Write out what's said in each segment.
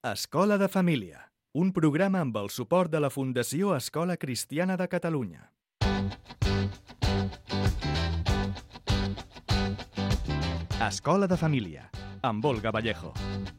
Escola de Família, un programa amb el suport de la Fundació Escola Cristiana de Catalunya. Escola de Família, amb Olga Vallejo.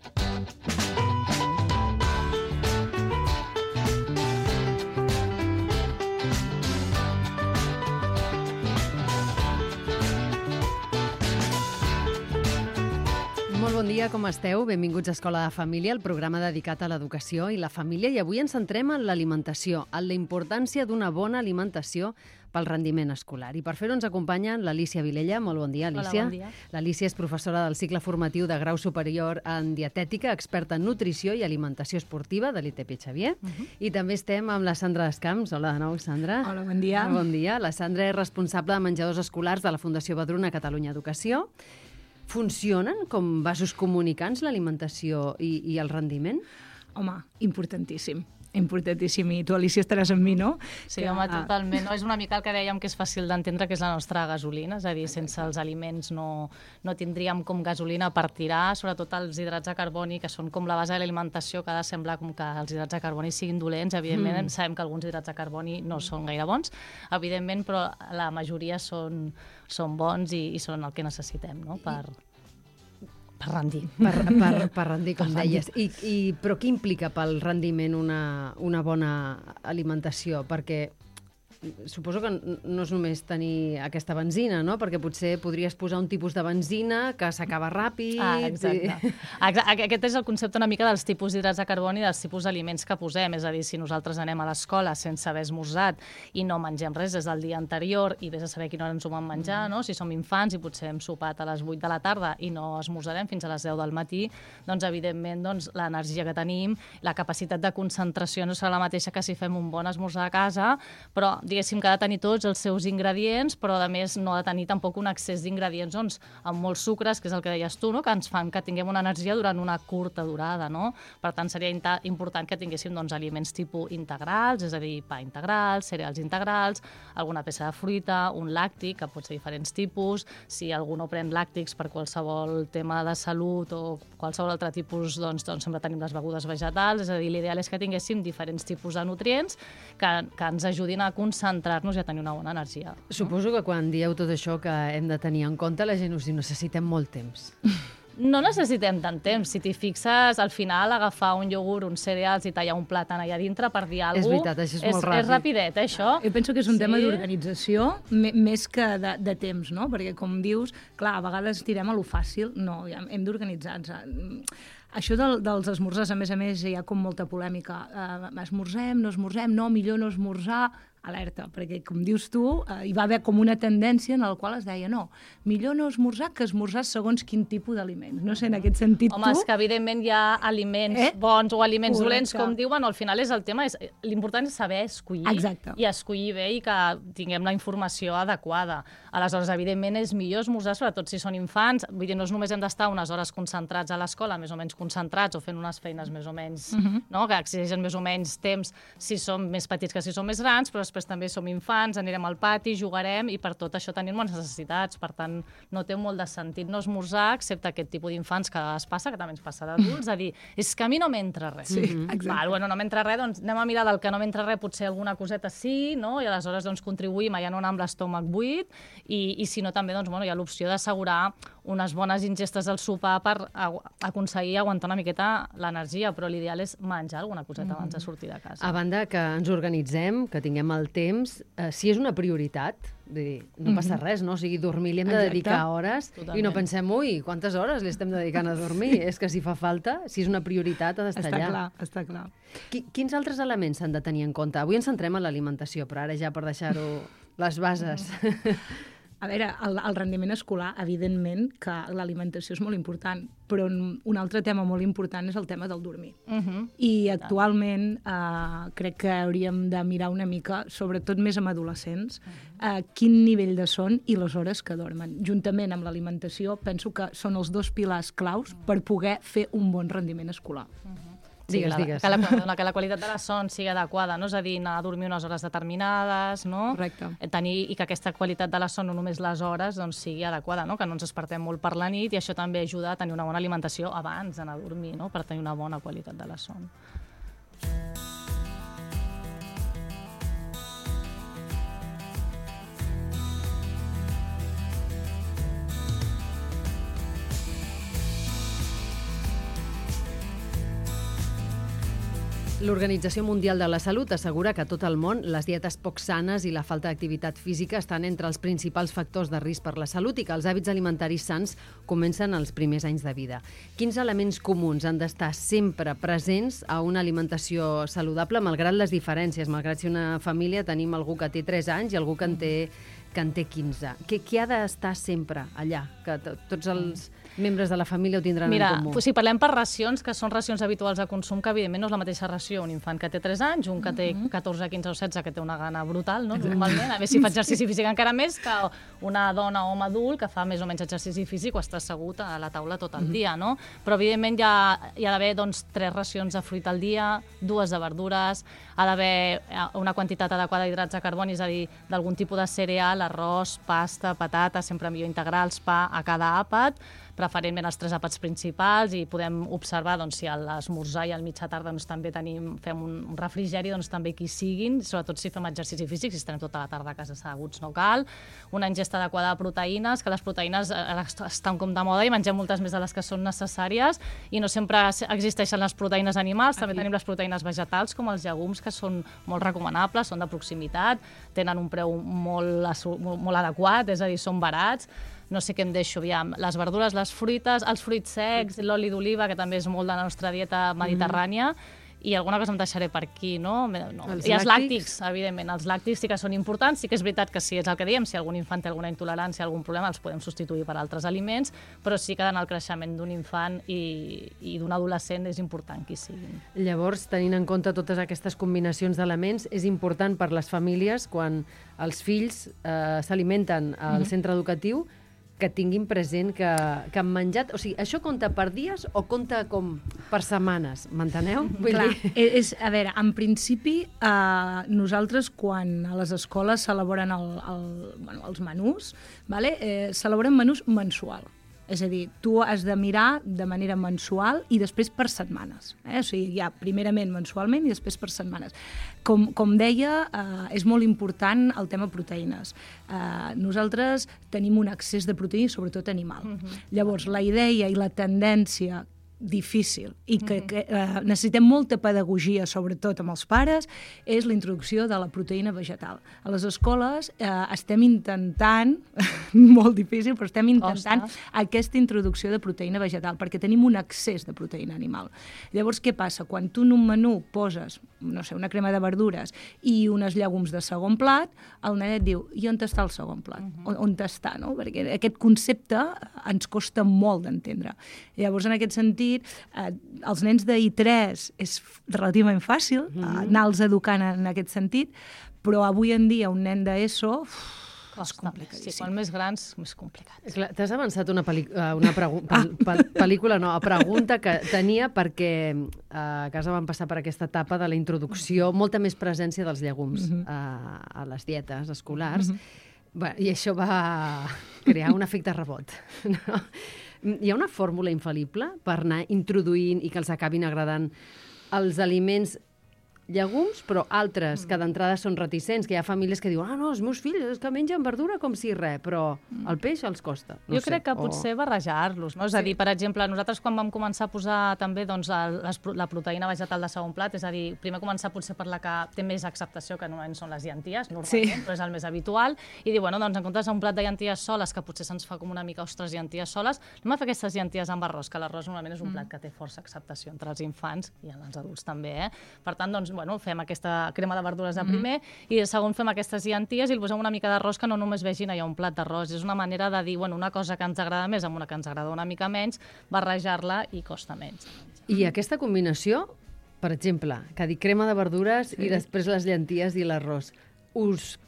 Molt bon dia, com esteu? Benvinguts a Escola de Família, el programa dedicat a l'educació i la família. I avui ens centrem en l'alimentació, en la importància d'una bona alimentació pel rendiment escolar. I per fer-ho ens acompanya l'Alícia Vilella. Molt bon dia, Alícia. Hola, bon dia. L'Alícia és professora del cicle formatiu de grau superior en dietètica, experta en nutrició i alimentació esportiva de l'ITP Xavier. I també estem amb la Sandra Descamps. Hola de nou, Sandra. Hola, bon dia. Bon dia. La Sandra és responsable de menjadors escolars de la Fundació Badruna Catalunya Educació. Funcionen com vasos comunicants l'alimentació i el rendiment? Home, importantíssim. Importantíssim. I tu, Alícia, estaràs amb mi, no? Sí, home, totalment. No, és una mica el que dèiem que és fàcil d'entendre, que és la nostra gasolina, és a dir, sense els aliments no tindríem com gasolina per tirar, sobretot els hidrats de carboni, que són com la base de l'alimentació, que ha de semblar com que els hidrats de carboni siguin dolents. Evidentment, sabem que alguns hidrats de carboni no són gaire bons, evidentment, però la majoria són bons i són el que necessitem, no?, per rendir. Per rendir, com deies. Però què implica pel rendiment una bona alimentació? Perquè suposo que no és només tenir aquesta benzina, no? Perquè potser podries posar un tipus de benzina que s'acaba ràpid. Exacte. Aquest és el concepte una mica dels tipus d'hidrats de carboni i dels tipus d'aliments que posem. És a dir, si nosaltres anem a l'escola sense haver esmorzat i no mengem res des del dia anterior i vés a saber a quina hora ens ho vam menjar, no? Si som infants i potser hem sopat a les 8 de la tarda i no esmorzarem fins a les 10 del matí, doncs evidentment l'energia que tenim, la capacitat de concentració no serà la mateixa que si fem un bon esmorzar a casa, però diguéssim que ha de tenir tots els seus ingredients, però a més no ha de tenir tampoc un excés d'ingredients amb molts sucres, que és el que deies tu, no? Que ens fan que tinguem una energia durant una curta durada, no? Per tant, seria important que tinguéssim aliments tipus integrals, és a dir, pa integral, cereals integrals, alguna peça de fruita, un làctic, que pot ser diferents tipus, si algú no pren làctics per qualsevol tema de salut o qualsevol altre tipus, doncs sempre tenim les begudes vegetals, és a dir, l'ideal és que tinguéssim diferents tipus de nutrients que ens ajudin a concentrar-nos i a tenir una bona energia. Suposo que quan dieu tot això que hem de tenir en compte, la gent us diu necessitem molt temps. No necessitem tant temps. Si t'hi fixes, al final agafar un iogurt, uns cereals i tallar un plàtan allà dintre per dir alguna cosa... És veritat, això és molt ràpid. És rapidet, això. Jo penso que és un tema d'organització més que de temps, no? Perquè, com dius, clar, a vegades tirem a lo fàcil. No, hem d'organitzar-nos. Això dels esmorzars, a més, hi ha com molta polèmica. Esmorzem, no, millor no esmorzar... Alerta, perquè, com dius tu, hi va haver com una tendència en la qual es deia no, millor no esmorzar que esmorzar segons quin tipus d'aliments. No sé, en aquest sentit Home, és que evidentment hi ha aliments bons o aliments dolents, com diuen, al final és el tema, l'important és saber escollir. Exacte. I escollir bé i que tinguem la informació adequada. Aleshores, evidentment, és millor esmorzar, sobretot si són infants. Vull dir, no només hem d'estar unes hores concentrats a l'escola, més o menys concentrats, o fent unes feines més o menys, no? Que exigeixen més o menys temps si som més petits que si som més grans, però després també som infants, anirem al pati, jugarem i per tot això tenim moltes necessitats. Per tant, no té molt de sentit no esmorzar, excepte aquest tipus d'infants que es passa, que també ens passa d'adults, a dir, és que a mi no m'entra res. Sí, exacte. Bueno, no m'entra res, doncs anem a mirar del que no m'entra res, potser alguna coseta sí, no? I aleshores contribuïm a ja no anar amb l'estómac buit i si no també hi ha l'opció d'assegurar unes bones ingestes al sopar per aconseguir aguantar una miqueta l'energia, però l'ideal és menjar alguna coseta abans de sortir de casa. A banda que ens organitzem, que tinguem el temps, si és una prioritat, no passa res, no? O sigui, dormir li hem de dedicar hores. Totalment. I no pensem, quantes hores li estem dedicant a dormir? És que si fa falta, si és una prioritat, ha d'estar allà. Està clar. Quins altres elements s'han de tenir en compte? Avui ens centrem en l'alimentació, però ara ja per deixar-ho les bases. A veure, el rendiment escolar, evidentment que l'alimentació és molt important, però un altre tema molt important és el tema del dormir. I actualment crec que hauríem de mirar una mica, sobretot més amb adolescents, quin nivell de son i les hores que dormen. Juntament amb l'alimentació, penso que són els dos pilars claus per poder fer un bon rendiment escolar. Digues. Que la qualitat de la son sigui adequada, no? És a dir, anar a dormir unes hores determinades, no? Correcte. I que aquesta qualitat de la son, no només les hores, doncs sigui adequada, no? Que no ens despertem molt per la nit, i això també ajuda a tenir una bona alimentació abans d'anar a dormir, no? Per tenir una bona qualitat de la son. L'Organització Mundial de la Salut assegura que a tot el món les dietes poc sanes i la falta d'activitat física estan entre els principals factors de risc per la salut i que els hàbits alimentaris sants comencen als primers anys de vida. Quins elements comuns han d'estar sempre presents a una alimentació saludable, malgrat les diferències, malgrat si una família tenim algú que té 3 anys i algú que en té 15. Què ha d'estar sempre allà? Que tots els membres de la família ho tindran en comú. Mira, si parlem per racions, que són racions habituals de consum, que evidentment no és la mateixa ració un infant que té 3 anys, un que té 14, 15 o 16, que té una gana brutal, no? Normalment, a veure si fa exercici físic encara més que una dona o home adult que fa més o menys exercici físic o està assegut a la taula tot el dia, no? Però evidentment hi ha d'haver 3 racions de fruita al dia, 2 de verdures, ha d'haver una quantitat adequada d'hidrats de carboni, és a dir, d'algun tipus de cereal, arròs, pasta, patata, sempre millor integrals, pa a cada àpat, preferentment els 3 àpats principals, i podem observar si a l'esmorzar i al mitjà tarda també fem un refrigeri, també que hi siguin, sobretot si fem exercici físic, si estem tota la tarda a casa asseguts no cal, una ingesta adequada de proteïnes, que les proteïnes estan com de moda i mengem moltes més de les que són necessàries, i no sempre existeixen les proteïnes animals, també tenim les proteïnes vegetals, com els llegums, que són molt recomanables, són de proximitat, tenen un preu molt adequat, és a dir, són barats. No sé què em deixo, aviam, les verdures, les fruites, els fruits secs, l'oli d'oliva, que també és molt de la nostra dieta mediterrània, i alguna cosa em deixaré per aquí, no? I els làctics, evidentment, els làctics sí que són importants, sí que és veritat que sí, és el que diem, si algun infant té alguna intolerància, algun problema, els podem substituir per altres aliments, però sí que en el creixement d'un infant i d'un adolescent és important que hi siguin. Llavors, tenint en compte totes aquestes combinacions d'elements, és important per les famílies, quan els fills s'alimenten al centre educatiu, que tinguin present que han menjat... O sigui, això compta per dies o compta com per setmanes? M'enteneu? Clar, a veure, en principi, nosaltres, quan a les escoles s'elaboren els menús, s'elaboren menús mensual. És a dir, tu has de mirar de manera mensual i després per setmanes. O sigui, hi ha primerament mensualment i després per setmanes. Com deia, és molt important el tema proteïnes. Nosaltres tenim un excés de proteïnes, sobretot animal. Llavors, la idea i la tendència difícil i que necessitem molta pedagogia, sobretot amb els pares, és la introducció de la proteïna vegetal. A les escoles estem intentant, molt difícil, però estem intentant aquesta introducció de proteïna vegetal, perquè tenim un excés de proteïna animal. Llavors, què passa? Quan tu en un menú poses, no sé, una crema de verdures i uns llegums de segon plat, el nenet diu, i on està el segon plat? On està, no? Perquè aquest concepte ens costa molt d'entendre. Llavors, en aquest sentit, els nens d'I3 és relativament fàcil anar-los educant en aquest sentit, però avui en dia un nen d'ESO és complicadíssim. Sí, quan més grans, més complicat. T'has avançat una pregunta que tenia, perquè a casa vam passar per aquesta etapa de la introducció, molta més presència dels llegums a les dietes escolars, i això va crear un efecte rebot. Hi ha una fórmula infal·lible per anar introduint i que els acabin agradant els aliments llegums, però altres que d'entrada són reticents, que hi ha famílies que diuen no, els meus fills és que mengen verdura com si res, però el peix els costa. Jo crec que potser barrejar-los, no? És a dir, per exemple, nosaltres quan vam començar a posar també la proteïna vegetal de segon plat, és a dir, primer començar potser per la que té més acceptació, que normalment són les llenties, normalment, però és el més habitual, i dir, bueno, doncs en comptes d'un plat de llenties soles, que potser se'ns fa com una mica, ostres, llenties soles, anem a fer aquestes llenties amb arròs, que l'arròs normalment és un plat que té força acceptació entre els infants i en els adults també, Per tant, doncs, bueno, fem aquesta crema de verdures de primer i de segon fem aquestes llenties i li posem una mica d'arròs, que no només vegin allà un plat d'arròs. És una manera de dir, bueno, una cosa que ens agrada més amb una que ens agrada una mica menys, barrejar-la i costa menys. I aquesta combinació, per exemple, que dic crema de verdures i després les llenties i l'arròs, us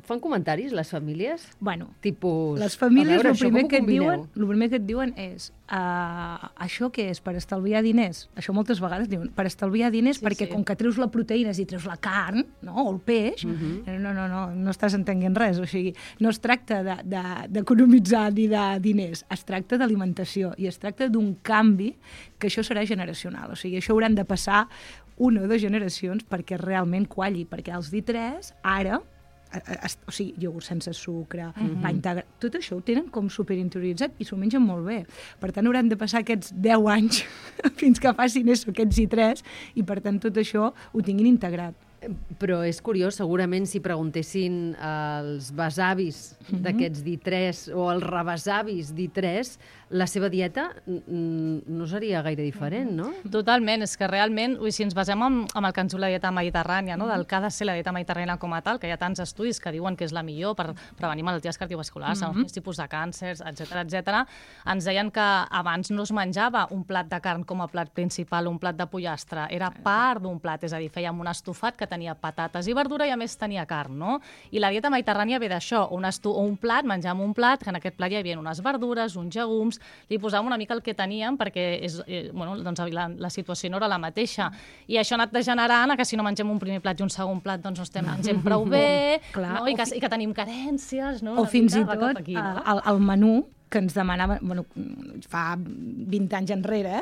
Fan comentaris les famílies? Bueno, Tipus, les famílies a veure, el primer que et combineu? diuen és això què és? Per estalviar diners? Això moltes vegades diuen, per estalviar diners perquè com que treus la proteïna i treus la carn, no? O el peix, no estàs entenent res. O sigui, no es tracta d'economitzar ni de diners, es tracta d'alimentació i es tracta d'un canvi que això serà generacional. O sigui, això hauran de passar 1 o 2 generacions perquè realment qualli, perquè els D3 ara o sigui, iogurt sense sucre, pa integrat, tot això ho tenen com superinterioritzat i s'ho mengen molt bé. Per tant, hauran de passar aquests 10 anys fins que facin això, aquests I3, i per tant tot això ho tinguin integrat. Però és curiós, segurament si preguntessin als besavis d'aquests D3 o als rebesavis D3, la seva dieta no seria gaire diferent, no? Totalment, és que realment, si ens basem en el que ens diu la dieta mediterrània, no? Del que ha de ser la dieta mediterrània com a tal, que hi ha tants estudis que diuen que és la millor per prevenir malalties cardiovasculars, alguns tipus de càncers, etc. Ens deien que abans no es menjava un plat de carn com a plat principal, un plat de pollastre, era part d'un plat, és a dir, fèiem un estofat que tenia patates i verdura i a més tenia carn, no? I la dieta mediterrània ve d'això, un plat, menjàvem un plat, que en aquest plat hi havia unes verdures, uns llegums, li posàvem una mica el que teníem perquè la situació no era la mateixa. I això ha anat degenerant que si no mengem un primer plat i un segon plat doncs no estem mengent prou bé, i que tenim carències. O fins i tot el menú que ens demanaven, fa 20 anys enrere,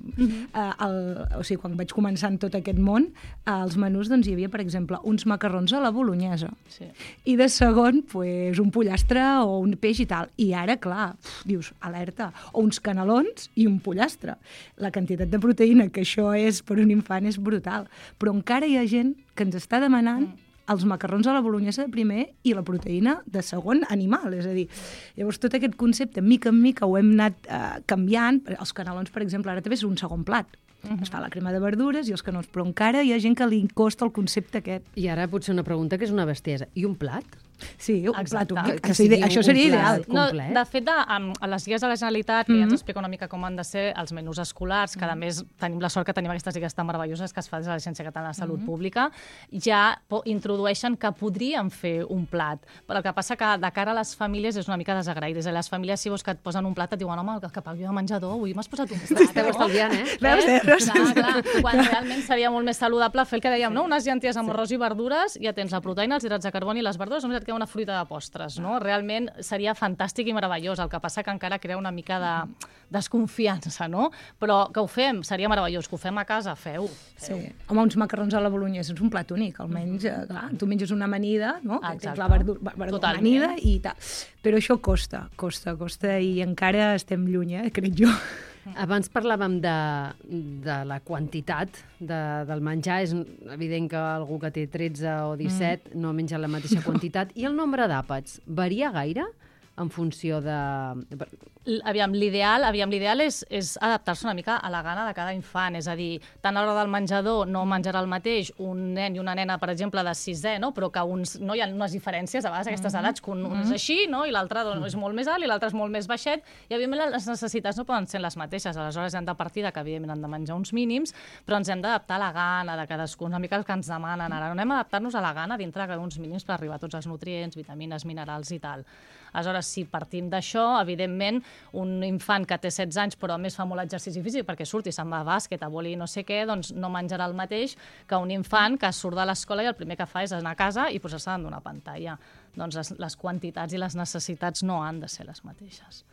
o sigui, quan vaig començar en tot aquest món, als menús doncs, hi havia, per exemple, uns macarrons a la bolognesa. Sí. I de segon, pues, un pollastre o un peix i tal. I ara, clar, dius, alerta, o uns canelons i un pollastre. La quantitat de proteïna que això és per un infant és brutal. Però encara hi ha gent que ens està demanant els macarrons a la bolognesa de primer i la proteïna de segon animal. És a dir, llavors tot aquest concepte, mica en mica, ho hem anat canviant. Els canelons, per exemple, ara també és un segon plat. Es fa la crema de verdures i els canelons, però encara hi ha gent que li costa el concepte aquest. I ara potser una pregunta que és una bestiesa. I un plat? Sí, un plat únic. Això seria ideal. No, de fet, a les guies de la Generalitat, que ja ens explica una mica com han de ser els menús escolars, que a més tenim la sort que tenim aquestes guies tan meravelloses que es fa des de l'Agència Catalana de Salut Pública, ja introdueixen que podrien fer un plat. Però el que passa que de cara a les famílies és una mica desagraït. És a dir, les famílies, si vols que et posen un plat, et diuen, home, que pagui de menjador, avui m'has posat un plat. Esteu estalviant, Clar, quan realment seria molt més saludable fer el que dèiem, no? Unes llenties amb arròs i verdures, ja tens la proteïna, els hidrats de carboni i les verdures, només et queda una fruita de postres, no? Realment seria fantàstic i meravellós, el que passa que encara crea una mica de desconfiança, no? Però que ho fem, seria meravellós, que ho fem a casa, feu. Sí. Home, uns macarrons a la bolognesa és un plat únic, almenys, clar, tu menges una amanida, no? Que tens la verdura amanida i tal. Però això costa i encara estem lluny, crec jo. Abans parlàvem de la quantitat del menjar. És evident que algú que té 13 o 17 no menja la mateixa quantitat. I el nombre d'àpats varia gaire en funció de... Aviam, l'ideal és adaptar-se una mica a la gana de cada infant, és a dir, tant a l'hora del menjador no menjarà el mateix un nen i una nena, per exemple, de 6è, no? Però que no hi ha unes diferències a vegades a aquestes edats, que un és així, no? I l'altre és molt més alt i l'altre és molt més baixet, i evidentment les necessitats no poden ser les mateixes, aleshores hem de partir que evidentment han de menjar uns mínims, però ens hem d'adaptar a la gana de cadascú, una mica el que ens demanen ara, no anem a adaptar-nos a la gana dintre d'uns mínims per arribar a tots els nutrients, vitamines, minerals i tal. Aleshores, si partim d'això, evidentment, un infant que té 16 anys però a més fa molt exercici físic perquè surt i se'n va a bàsquet, a vòlei, no sé què, doncs no menjarà el mateix que un infant que surt de l'escola i el primer que fa és anar a casa i posar-se davant d'una pantalla. Doncs les quantitats i les necessitats no han de ser les mateixes.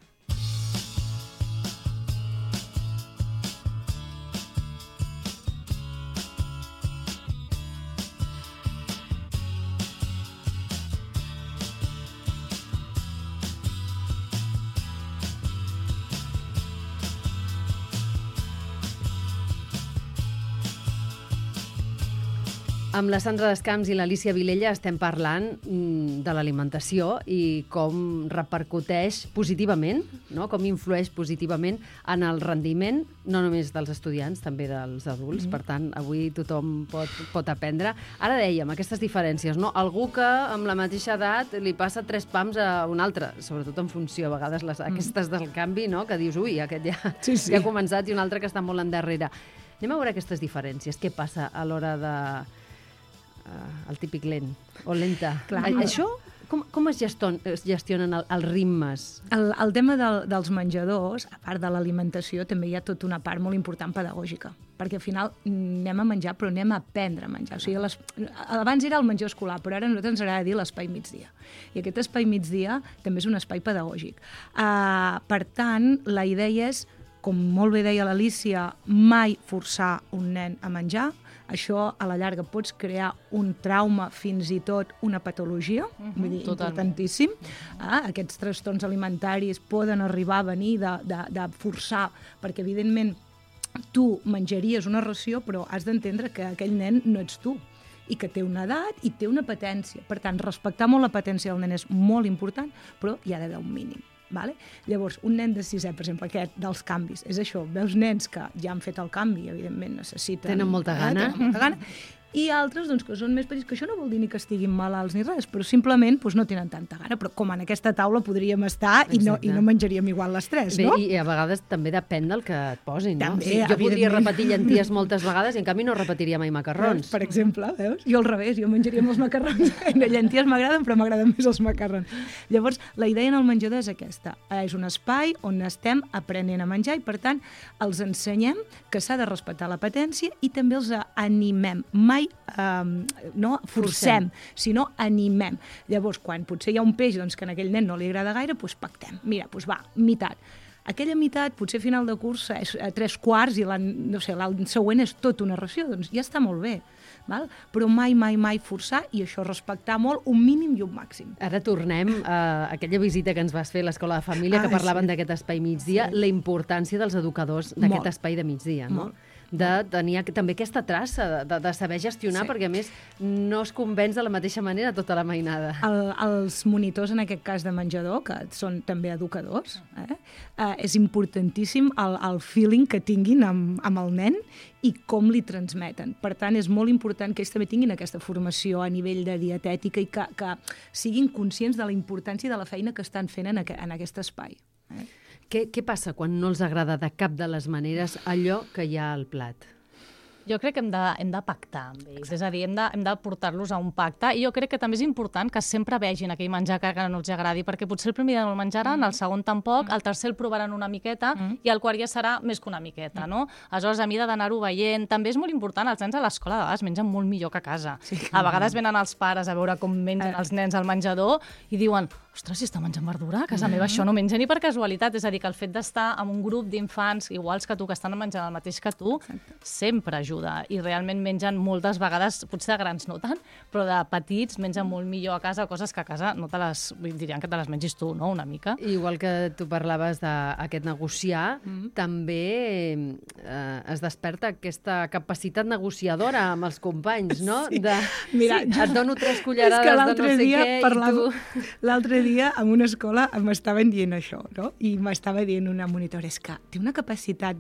Amb la Sandra Descamps i l'Alícia Vilella estem parlant de l'alimentació i com repercuteix positivament, no? Com influeix positivament en el rendiment, no només dels estudiants, també dels adults. Per tant, avui tothom pot aprendre. Ara dèiem, aquestes diferències, no? Algú que amb la mateixa edat li passa 3 pams a un altre, sobretot en funció, a vegades, aquestes del canvi, no? Que dius, ui, aquest ja ha començat i un altre que està molt endarrere. Anem a veure aquestes diferències. Què passa a l'hora el típic lent o lenta. Clar. Això, com es gestionen els ritmes? El tema dels menjadors, a part de l'alimentació, també hi ha tota una part molt important pedagògica, perquè al final anem a menjar, però anem a aprendre a menjar. O sigui, abans era el menjar escolar, però ara a nosaltres ens agrada dir l'espai migdia. I aquest espai migdia també és un espai pedagògic. Per tant, la idea és, com molt bé deia l'Alícia, mai forçar un nen a menjar. Això, a la llarga, pots crear un trauma, fins i tot una patologia, vull dir, importantíssim. Aquests trastorns alimentaris poden arribar a venir de forçar, perquè, evidentment, tu menjaries una ració, però has d'entendre que aquell nen no ets tu, i que té una edat i té una patència. Per tant, respectar molt la patència del nen és molt important, però hi ha d'haver un mínim. Vale? Llavors, un nen de 6è, per exemple, aquest dels canvis, és això, veus nens que ja han fet el canvi, evidentment necessiten... Tenen molta gana. I altres, doncs, que són més petits, que això no vol dir ni que estiguin malalts ni res, però simplement doncs, no tenen tanta gana. Però com en aquesta taula podríem estar i no menjaríem igual les tres, no? I a vegades també depèn del que et posin, no? També, o sigui, jo podria repetir llenties moltes vegades i en canvi no repetiria mai macarrons. Per exemple, veus? Jo al revés, jo menjaria molts macarrons. Llenties m'agraden, però m'agraden més els macarrons. Llavors, la idea en el menjador és aquesta. És un espai on estem aprenent a menjar i, per tant, els ensenyem que s'ha de respectar la patència i també els animem. Mai no forcem, sinó animem. Llavors, quan potser hi ha un peix doncs, que a aquell nen no li agrada gaire, doncs pactem. Mira, doncs va, meitat. Aquella meitat, potser a final de curs, és a 3/4 i l'any següent és tot una ració, doncs ja està molt bé. Val? Però mai forçar i això respectar molt un mínim i un màxim. Ara tornem a aquella visita que ens vas fer a l'Escola de Família, que parlaven d'aquest espai migdia, la importància dels educadors d'aquest espai de migdia, no? De tenir també aquesta traça, de saber gestionar, perquè a més no es convenç de la mateixa manera tota la mainada. Els monitors, en aquest cas de menjador, que són també educadors, és importantíssim el feeling que tinguin amb el nen i com li transmeten. Per tant, és molt important que ells també tinguin aquesta formació a nivell de dietètica i que siguin conscients de la importància de la feina que estan fent en aquest espai. Què passa quan no els agrada de cap de les maneres allò que hi ha al plat? Jo crec que hem de pactar amb ells, és a dir, hem de portar-los a un pacte i jo crec que també és important que sempre vegin aquell menjar que no els agradi, perquè potser el primer dia no el menjaran, el segon tampoc, el tercer el provaran una miqueta i el quart ja serà més que una miqueta, no? Aleshores, a mi d'anar-ho veient, també és molt important, els nens a l'escola de vegades mengen molt millor que a casa. A vegades venen els pares a veure com mengen els nens al menjador i diuen, ostres, si està menjant verdura, a casa meva això no menja ni per casualitat, és a dir, que el fet d'estar en un grup d'infants iguals que tu, que estan menjant el mateix que tu, sempre ajuda i realment mengen moltes vegades, potser de grans no tant, però de petits mengen molt millor a casa, coses que a casa no te les, dirien que te les mengis tu, no?, una mica. Igual que tu parlaves d'aquest negociar, també es desperta aquesta capacitat negociadora amb els companys, no? Mira, et dono 3 cullerades de no sé què i tu... L'altre dia, en una escola, m'estaven dient això, no? I m'estava dient una monitora, és que té una capacitat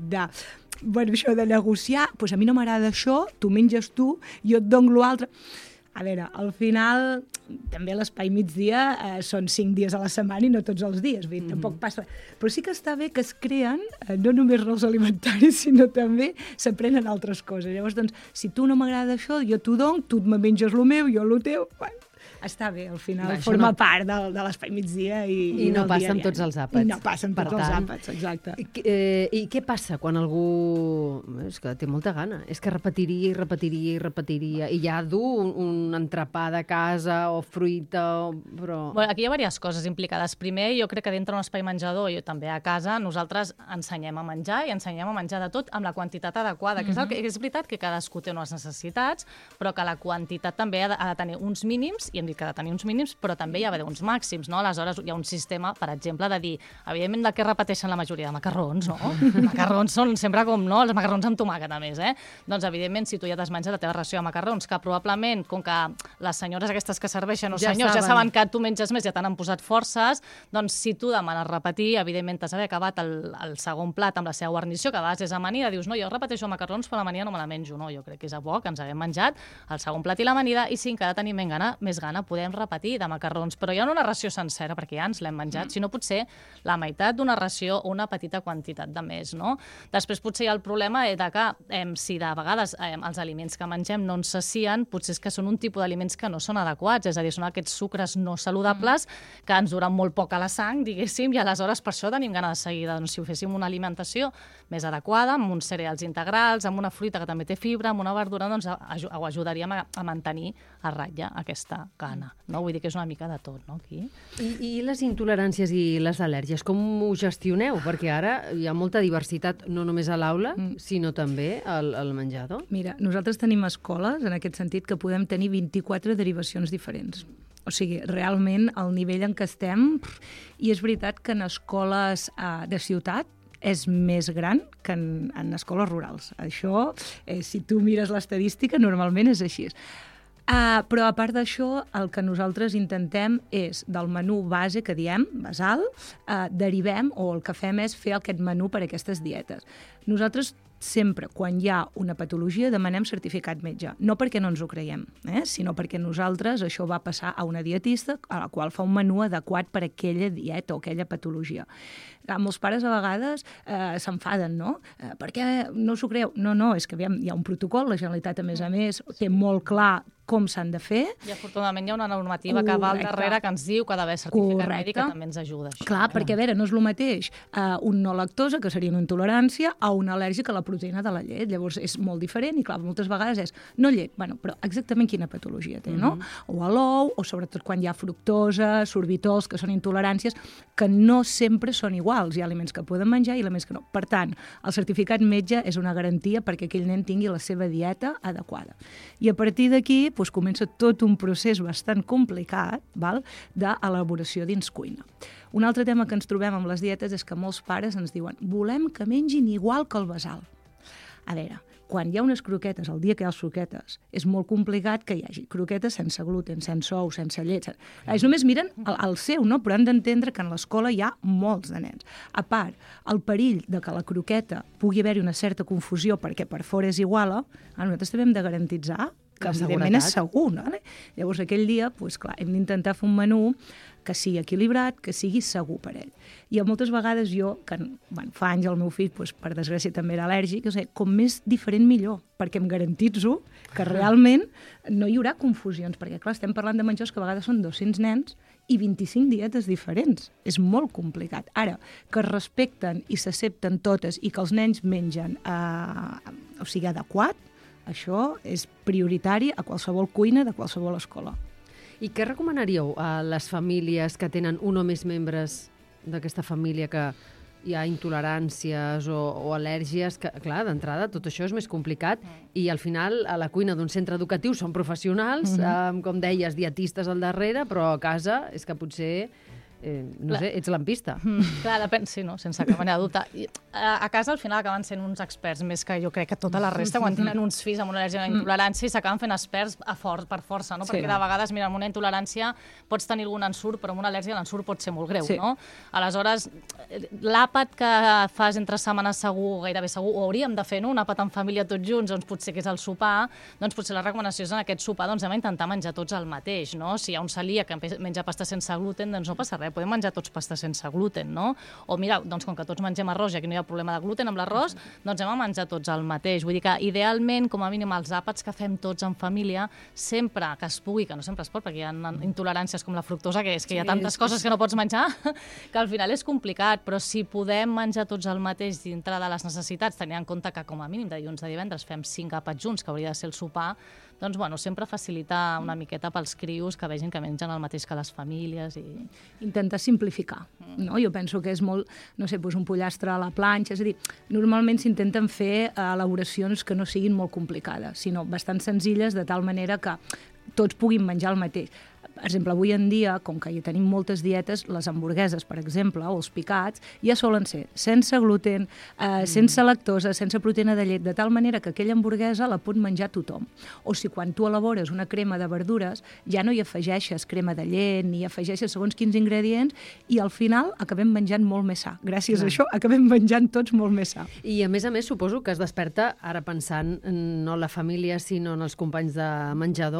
això de negociar, doncs a mi no m'agrada això, tu menges tu, jo et dono l'altre. A veure, al final, també l'espai migdia són 5 dies a la setmana i no tots els dies, tampoc passa. Però sí que està bé que es creen, no només rols alimentaris, sinó també s'aprenen altres coses. Llavors, doncs, si tu no m'agrada això, jo t'ho dono, tu me menges el meu, jo el teu... Bueno, està bé, al final forma part de l'espai migdia i no passa amb tots els àpats. I no passa amb tots els àpats, exacte. I què passa quan algú... És que té molta gana. És que repetiria i ja du un entrepà de casa o fruita, però... Bueno, aquí hi ha diverses coses implicades. Primer, jo crec que dintre d'un espai menjador i també a casa, nosaltres ensenyem a menjar i ensenyem a menjar de tot amb la quantitat adequada, que és veritat que cadascú té unes necessitats, però que la quantitat també ha de tenir uns mínims, i hem dit que ha de tenir uns mínims, però també hi ha d'haver uns màxims, no? Aleshores, hi ha un sistema, per exemple, de dir, evidentment, de què repeteixen la majoria de macarrons, no? Macarrons són sempre com, no? Els macarrons amb tomàquet, a més, Doncs, evidentment, si tu ja t'has menjat la teva ració de macarrons, que probablement, com que les senyores aquestes que serveixen, o senyors, ja saben que tu menges més, ja t'han posat forces, doncs, si tu demanes repetir, evidentment, t'has d'haver acabat el segon plat amb la seva guarnició, que a vegades és amanida, dius, no, jo repeteixo macarrons, però l'amanida no me la menjo, no? Jo crec que és bo que ens haguem menjat el segon plat i l'amanida, i sí, que ha de tenir més gana, setmana podem repetir de macarrons, però hi ha una ració sencera, perquè ja ens l'hem menjat, sinó potser la meitat d'una ració o una petita quantitat de més, no? Després potser hi ha el problema de que si de vegades els aliments que mengem no ens sacien, potser és que són un tipus d'aliments que no són adequats, és a dir, són aquests sucres no saludables que ens duren molt poc a la sang, diguéssim, i aleshores per això tenim gana de seguir. Doncs si ho féssim una alimentació més adequada, amb uns cereals integrals, amb una fruita que també té fibra, amb una verdura, doncs ho ajudaríem a mantenir a ratlla aquesta gana. No? Vull dir que és una mica de tot, no, aquí? I les intoleràncies i les al·lèrgies, com ho gestioneu? Perquè ara hi ha molta diversitat, no només a l'aula, sinó també al menjador. Mira, nosaltres tenim escoles, en aquest sentit, que podem tenir 24 derivacions diferents. O sigui, realment, el nivell en què estem, i és veritat que en escoles de ciutat és més gran que en escoles rurals. Això, si tu mires l'estadística, normalment és així. Però a part d'això, el que nosaltres intentem és, del menú base que diem, basal, derivem, o el que fem és fer aquest menú per a aquestes dietes. Nosaltres sempre, quan hi ha una patologia, demanem certificat metge. No perquè no ens ho creiem, sinó perquè nosaltres això va passar a una dietista a la qual fa un menú adequat per a aquella dieta o aquella patologia. Molts pares a vegades s'enfaden, no? Per què no s'ho creu? No, és que hi ha un protocol, la Generalitat, a més, té molt clar com s'han de fer. I afortunadament hi ha una normativa que va al darrere que ens diu que ha d'haver certificat mèdic, que també ens ajuda. Això. Clar, perquè a veure, no és el mateix un no lactosa, que seria una intolerància, a una al·lèrgica a la proteïna de la llet. Llavors és molt diferent i clar, moltes vegades és no llet, però exactament quina patologia té, no? O a l'ou, o sobretot quan hi ha fructosa, sorbitols, que són intoleràncies, que no sempre són iguals. Hi ha aliments que poden menjar i aliments que no. Per tant, el certificat metge és una garantia perquè aquell nen tingui la seva dieta adequada. I a partir d'aquí, comença tot un procés bastant complicat d'elaboració dins cuina. Un altre tema que ens trobem amb les dietes és que molts pares ens diuen volem que mengin igual que el basal. A veure, quan hi ha unes croquetes, el dia que hi ha les croquetes, és molt complicat que hi hagi croquetes sense gluten, sense ous, sense llet. Ells només miren el seu, no? Però han d'entendre que en l'escola hi ha molts de nens. A part, el perill de que la croqueta pugui haver-hi una certa confusió perquè per fora és igual, nosaltres també hem de garantitzar que evidentment és segur, no? Llavors aquell dia, clar, hem d'intentar fer un menú que sigui equilibrat, que sigui segur per ell. I moltes vegades jo, que fa anys el meu fill, per desgràcia també era al·lèrgic, com més diferent millor, perquè em garantitzo que realment no hi haurà confusions, perquè clar, estem parlant de menjars que a vegades són 200 nens i 25 dietes diferents. És molt complicat. Ara, que es respecten i s'accepten totes i que els nens mengen adequat, això és prioritari a qualsevol cuina de qualsevol escola. I què recomanaríeu a les famílies que tenen un o més membres d'aquesta família que hi ha intoleràncies o al·lèrgies? Que, clar, d'entrada tot això és més complicat i al final a la cuina d'un centre educatiu són professionals, com deies, dietistes al darrere, però a casa és que potser no sé, ets lampista. Clar, depèn, sí, no? Sense cap mena de dubte. A casa al final acaben sent uns experts, més que jo crec que tota la resta, quan tenen uns fills amb una al·lèrgia o una intolerància, i s'acaben fent experts per força, no? Perquè de vegades, mira, amb una intolerància pots tenir algun ensurt, però amb una al·lèrgia l'ensurt pot ser molt greu, no? Aleshores, l'àpat que fas entre setmanes segur, gairebé segur, o hauríem de fer, no? Un àpat en família tots junts, doncs potser que és el sopar, doncs potser la recomanació és en aquest sopar, doncs hem d'intentar menjar tots el mateix, no? Si hi ha un celíac que menja pasta sense gluten, doncs no passa res, podem menjar tots pasta sense gluten, no? O mira, doncs com que tots mengem arròs i aquí no hi ha problema de gluten amb l'arròs, doncs hem de menjar tots el mateix. Vull dir que idealment, com a mínim, els àpats que fem tots en família, sempre que es pugui, que no sempre es pot, perquè hi ha intoleràncies com la fructosa, que és que hi ha tantes coses que no pots menjar, que al final és complicat, però si podem menjar tots el mateix dintre de les necessitats, tenint en compte que com a mínim de dilluns a divendres fem 5 àpats junts, que hauria de ser el sopar, doncs, bueno, sempre facilitar una miqueta pels crios que vegin que mengen el mateix que les famílies. Intentar simplificar, no? Jo penso que és molt, no sé, un pollastre a la planxa, és a dir, normalment s'intenten fer elaboracions que no siguin molt complicades, sinó bastant senzilles, de tal manera que tots puguin menjar el mateix. Per exemple, avui en dia, com que ja tenim moltes dietes, les hamburgueses, per exemple, o els picats, ja solen ser sense gluten, sense lactosa, sense proteïna de llet, de tal manera que aquella hamburguesa la pot menjar tothom. O si quan tu elabores una crema de verdures, ja no hi afegeixes crema de llet, ni afegeixes segons quins ingredients, i al final acabem menjant molt més sa. Gràcies a això acabem menjant tots molt més sa. I a més, suposo que es desperta, ara pensant no en la família, sinó en els companys de menjador,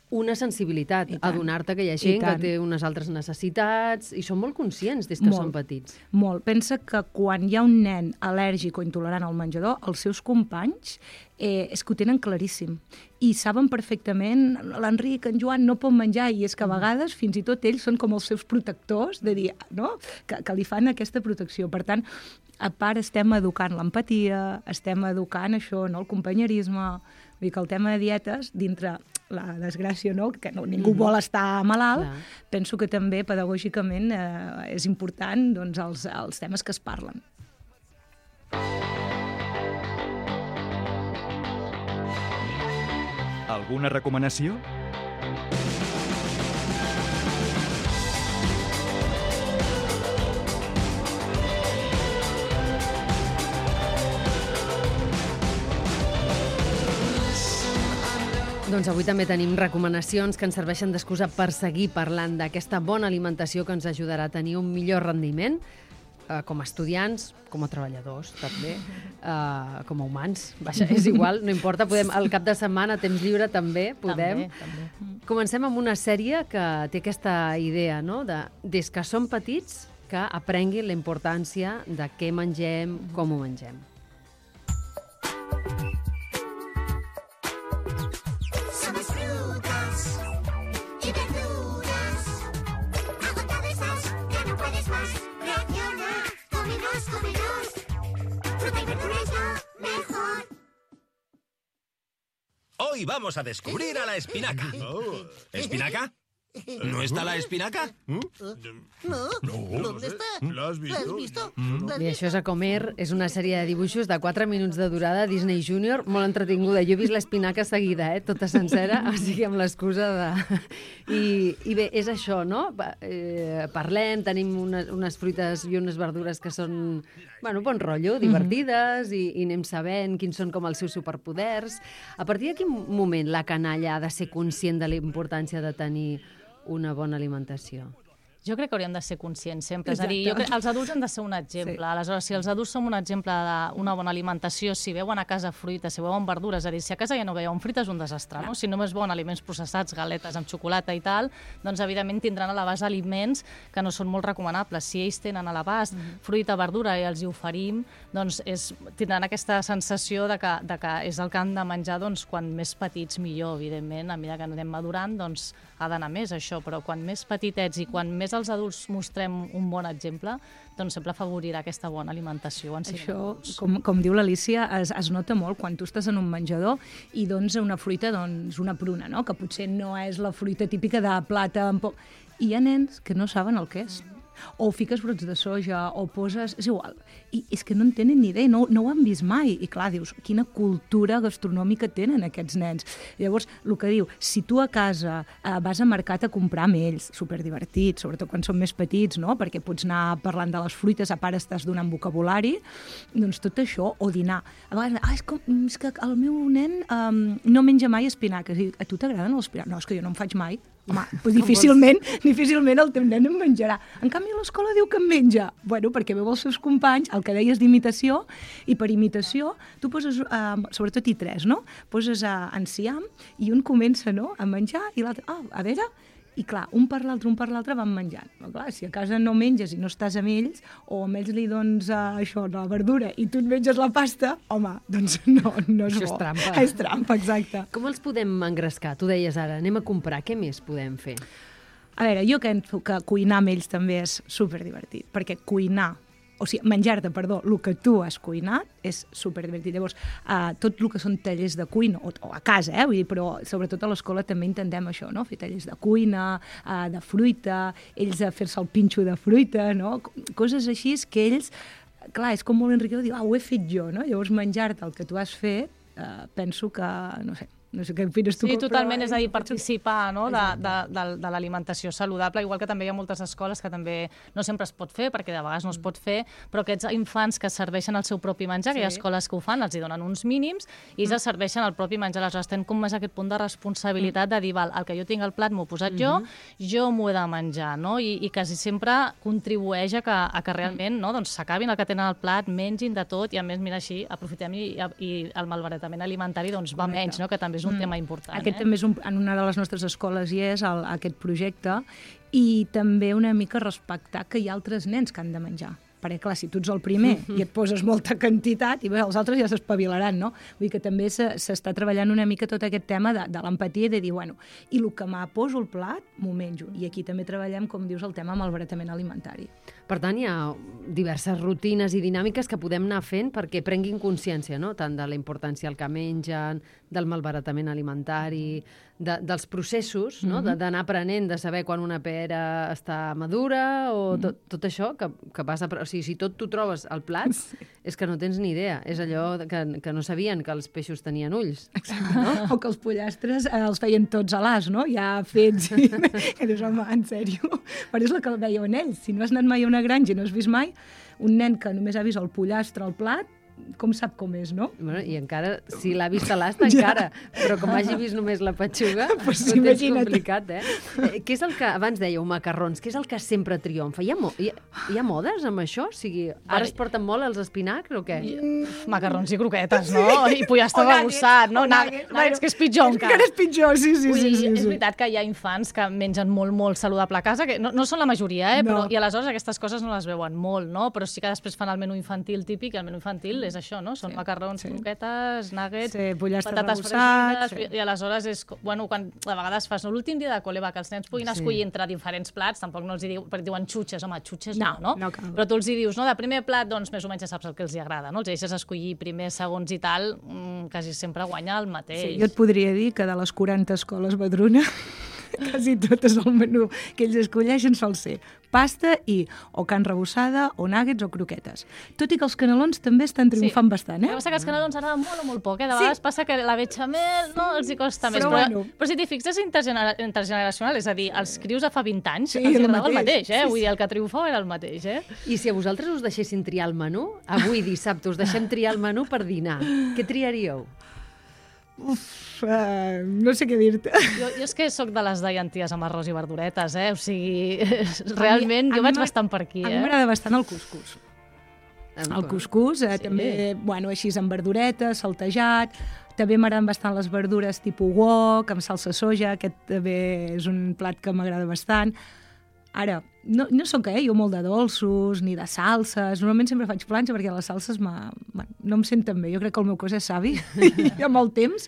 una sensibilitat, a donar-te que hi ha gent que té unes altres necessitats i són molt conscients des que són petits. Molt. Pensa que quan hi ha un nen al·lèrgic o intolerant al menjador, els seus companys és que ho tenen claríssim i saben perfectament l'Enric, en Joan no pot menjar, i és que a vegades fins i tot ells són com els seus protectors de dir, no? que li fan aquesta protecció. Per tant, a part estem educant l'empatia, estem educant això, no? El companyerisme. Vull dir que el tema de dietes, dintre la desgràcia, no? Que ningú vol estar malalt, penso que també pedagògicament és important doncs, els temes que es parlen. Alguna recomanació? Doncs avui també tenim recomanacions que ens serveixen d'excusa per seguir parlant d'aquesta bona alimentació que ens ajudarà a tenir un millor rendiment, com a estudiants, com a treballadors, també, com a humans. Vaja, és igual, no importa, podem, al cap de setmana, temps lliure, també podem. També. Comencem amb una sèrie que té aquesta idea, no?, de des que som petits, que aprenguin la importància de què mengem, com ho mengem. Hoy vamos a descubrir a la espinaca. ¿Espinaca? ¿No está la espinaca? No, ¿dónde está? ¿La has visto? ¿La has visto? Bé, això és A Comer, és una sèrie de dibuixos de 4 minuts de durada, Disney Junior, molt entretinguda. Jo he vist l'espinaca seguida, tota sencera, o sigui, amb l'excusa de... I bé, és això, no? Parlem, tenim unes fruites i unes verdures que són, bueno, bon rotllo, divertides, i anem sabent quins són com els seus superpoders. A partir de quin moment la canalla ha de ser conscient de la importància de tenir una bona alimentació? Jo crec que hauríem de ser conscients sempre. És a dir, jo crec que els adults han de ser un exemple. Sí. Aleshores, si els adults som un exemple d'una bona alimentació, si veuen a casa fruita, si veuen verdures, és a dir, si a casa ja no veuen fruita és un desastre, no? Si només veuen aliments processats, galetes amb xocolata i tal, doncs evidentment tindran a l'abast aliments que no són molt recomanables. Si ells tenen a l'abast fruita, verdura i els hi oferim, doncs tindran aquesta sensació de que és el que han de menjar, doncs quan més petits millor, evidentment. A mesura que anem madurant, doncs ha d'anar més això, però quan més petitets i quan més els adults mostrem un bon exemple, doncs sempre afavorirà aquesta bona alimentació. Això, com diu l'Alícia, es nota molt quan tu estàs en un menjador i doncs una fruita, doncs una pruna, no? Que potser no és la fruita típica de plata. I hi ha nens que no saben el que és. O fiques brots de soja, o poses... És igual. I és que no en tenen ni idea, no ho han vist mai. I clar, dius, quina cultura gastronòmica tenen aquests nens. Llavors, el que diu, si tu a casa vas a mercat a comprar amb ells, superdivertit, sobretot quan són més petits, no? Perquè pots anar parlant de les fruites, a part estàs donant vocabulari, doncs tot això, o dinar. A vegades, és que el meu nen no menja mai espinaques. I, a tu t'agraden els espinaques? No, és que jo no en faig mai. Home, doncs difícilment el teu nen en menjarà. En canvi, a l'escola diu que en menja. Bueno, perquè veu els seus companys, el que deies d'imitació, i per imitació tu poses, sobretot i3, no? Poses enciam i un comença, no?, a menjar i l'altre, a veure... I clar, un per l'altre van menjant. Però clar, si a casa no menges i no estàs amb ells, o amb ells li dones això, la verdura, i tu et menges la pasta, home, doncs no és bo. Això és trampa. És trampa, exacte. Com els podem engrescar? Tu deies ara, anem a comprar, què més podem fer? A veure, jo penso que cuinar amb ells també és superdivertit, perquè menjar-te, el que tu has cuinat és superdivertit. Llavors, tot el que són tallers de cuina, o a casa, vull dir, però sobretot a l'escola també intentem això, no? Fer tallers de cuina, de fruita, ells a fer-se el pinxo de fruita, no? Coses així que ells, clar, és com molt enriquidor dir, ho he fet jo, no? Llavors, menjar-te el que tu has fet, penso que, no sé què opines tu. Sí, totalment, és a dir, participar, no?, de l'alimentació saludable, igual que també hi ha moltes escoles que també no sempre es pot fer, perquè de vegades no es pot fer, però aquests infants que serveixen el seu propi menjar, que hi ha escoles que ho fan, els hi donen uns mínims i ells els serveixen el propi menjar. Aleshores, tenen com més aquest punt de responsabilitat de dir, val, el que jo tinc al plat m'ho he posat jo m'ho he de menjar, no? I quasi sempre contribueix a que realment, no?, doncs s'acabin el que tenen al plat, mengin de tot i a més, mira, així aprofitem i el malbaratament alimentari doncs va menys, no?, que també és és un tema important. Aquest també és en una de les nostres escoles hi és aquest projecte, i també una mica respectar que hi ha altres nens que han de menjar. Perquè, clar, si tu ets el primer i et poses molta quantitat, i bé, els altres ja s'espavilaran, no? Vull dir que també s'està treballant una mica tot aquest tema de l'empatia i de dir, bueno, i el que poso al plat, m'ho menjo. I aquí també treballem, com dius, el tema malbaratament alimentari. Per tant, hi ha diverses rutines i dinàmiques que podem anar fent perquè prenguin consciència, no? Tant de la importància del que mengen, del malbaratament alimentari, dels processos, no? D'anar aprenent, de saber quan una pera està madura o tot això que vas a... O sigui, si tot t'ho trobes al plat, és que no tens ni idea. És allò que no sabien que els peixos tenien ulls. Exacte. No? O que els pollastres els feien tots a l'as, no? Ja fets. I dius, home, en sèrio? Però és el que veien ells. Si no has anat mai a una granja i no has vist mai, un nen que només ha vist el pollastre al plat, com sap com és, no? Bueno, i encara, si l'ha vist a l'asta, encara. Però com hagi vist només la petxuga, pues ho tens complicat, Què és el que, abans dèieu, macarrons, què és el que sempre triomfa? Hi ha modes amb això? O sigui, ara es porten molt els espinacs o què? Macarrons i croquetes, no? I pollastre rebussat, no? Nuggets, que és pitjor encara. És pitjor, sí. És veritat que hi ha infants que mengen molt saludable a casa, que no són la majoria, però i aleshores aquestes coses no les veuen molt, no? Però sí que després fan el menú infantil típic, i el menú infantil és això, no? Són macarrons, croquetes, nuggets, patates fregides, i aleshores és, bueno, quan a vegades fas l'últim dia de col·le, que els nens puguin escollir entre diferents plats, tampoc no els diuen xutxes, home, xutxes no? Però tu els dius, no, de primer plat, doncs més o menys ja saps el que els agrada, no? Els deixes escollir primer, segons i tal, quasi sempre guanya el mateix. Sí, jo et podria dir que de les 40 escoles Badruna, quasi totes el menú que ells escolleixen sol ser pasta i o carn rebussada, o nuggets o croquetes. Tot i que els canelons també estan triomfant bastant, El que passa que els canelons agraden molt o molt poc, De vegades passa que la bechamel els hi costa més. Però si t'hi fixes intergeneracional, és a dir, els crios de fa 20 anys els agradava el mateix, Vull dir, el que triomfava era el mateix, I si a vosaltres us deixessin triar el menú, avui dissabte us deixem triar el menú per dinar, què triaríeu? No sé què dir-te. Jo és que sóc de les llenties amb arròs i verduretes, O sigui, realment jo vaig bastant per aquí, A mi m'agrada bastant el cuscús. El cuscús, també, bueno, així amb verduretes, saltejat. També m'agraden bastant les verdures tipus wok, amb salsa soja, aquest també és un plat que m'agrada bastant. Ara, no sóc jo molt de dolços ni de salses. Normalment sempre faig planxa perquè les salses no em senten bé. Jo crec que el meu cos és savi i amb el temps.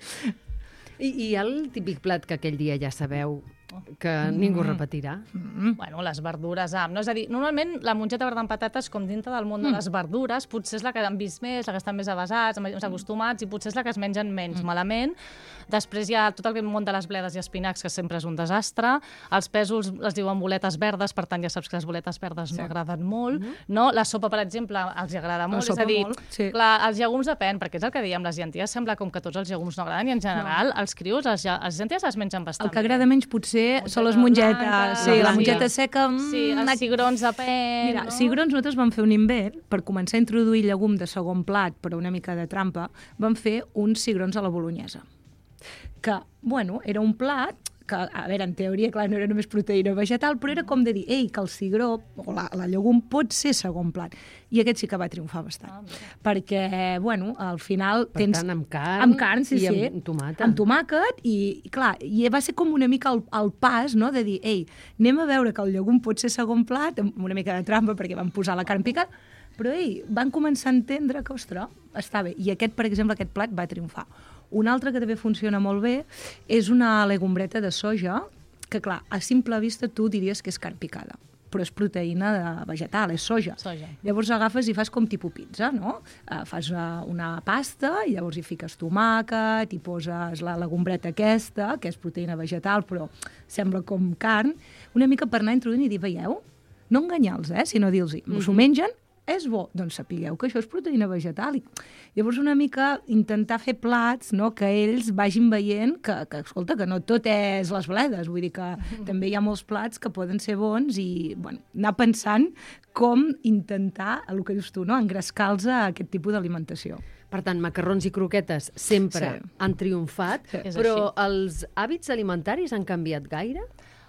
I hi ha el típic plat que aquell dia ja sabeu que ningú repetirà? Bueno, les verdures no? És a dir, normalment la mongeta verda amb patates, com dintre del món de les verdures, potser és la que han vist més, la que estan més avasats, més acostumats, i potser és la que es mengen menys malament. Després hi ha tot el món de les bledes i espinacs, que sempre és un desastre. Els pèsols es diuen boletes verdes, per tant ja saps que les boletes verdes no agraden molt. No? La sopa, per exemple, els agrada molt. És a dir, clar, els llegums depèn, perquè és el que dèiem, les llenties sembla com que tots els llegums no agraden, i en general els crios, les llenties les mengen bastant. El que agrada menys potser són les mongetes. Sí, la mongeta seca. Sí, els cigrons depèn. Mira, cigrons, nosaltres vam fer un invent per començar a introduir llegum de segon plat, però una mica de trampa, vam fer uns cigrons a la bolognesa. Que, bueno, era un plat que, a veure, en teoria, clar, no era només proteïna vegetal, però era com de dir, que el cigró o la llegum pot ser segon plat. I aquest sí que va triomfar bastant. Perquè, bueno, al final tens... Per tant, amb carn, amb carn, sí, amb tomàquet. Amb tomàquet, i clar, i va ser com una mica el pas, no?, de dir, anem a veure que el llegum pot ser segon plat, amb una mica de trampa, perquè van posar la carn picada, però, van començar a entendre que, ostres, està bé. I aquest, per exemple, aquest plat va triomfar. Un altre que també funciona molt bé és una legumbreta de soja, que, clar, a simple vista tu diries que és carn picada, però és proteïna vegetal, és soja. Llavors agafes i fas com tipus pizza, no? Fas una pasta i llavors hi fiques tomàquet, i poses la legumbreta aquesta, que és proteïna vegetal, però sembla com carn, una mica per anar introduint i dir, veieu? No enganyar-los, sinó dir-los, s'ho mengen, és bo, doncs sapigueu que això és proteïna vegetal. Llavors una mica intentar fer plats, no?, que ells vagin veient que, escolta, que no tot és les bledes, vull dir que també hi ha molts plats que poden ser bons i, bueno, anar pensant com intentar, el que dius tu, no?, engrescar-los a aquest tipus d'alimentació. Per tant, macarrons i croquetes sempre han triomfat, però els hàbits alimentaris han canviat gaire?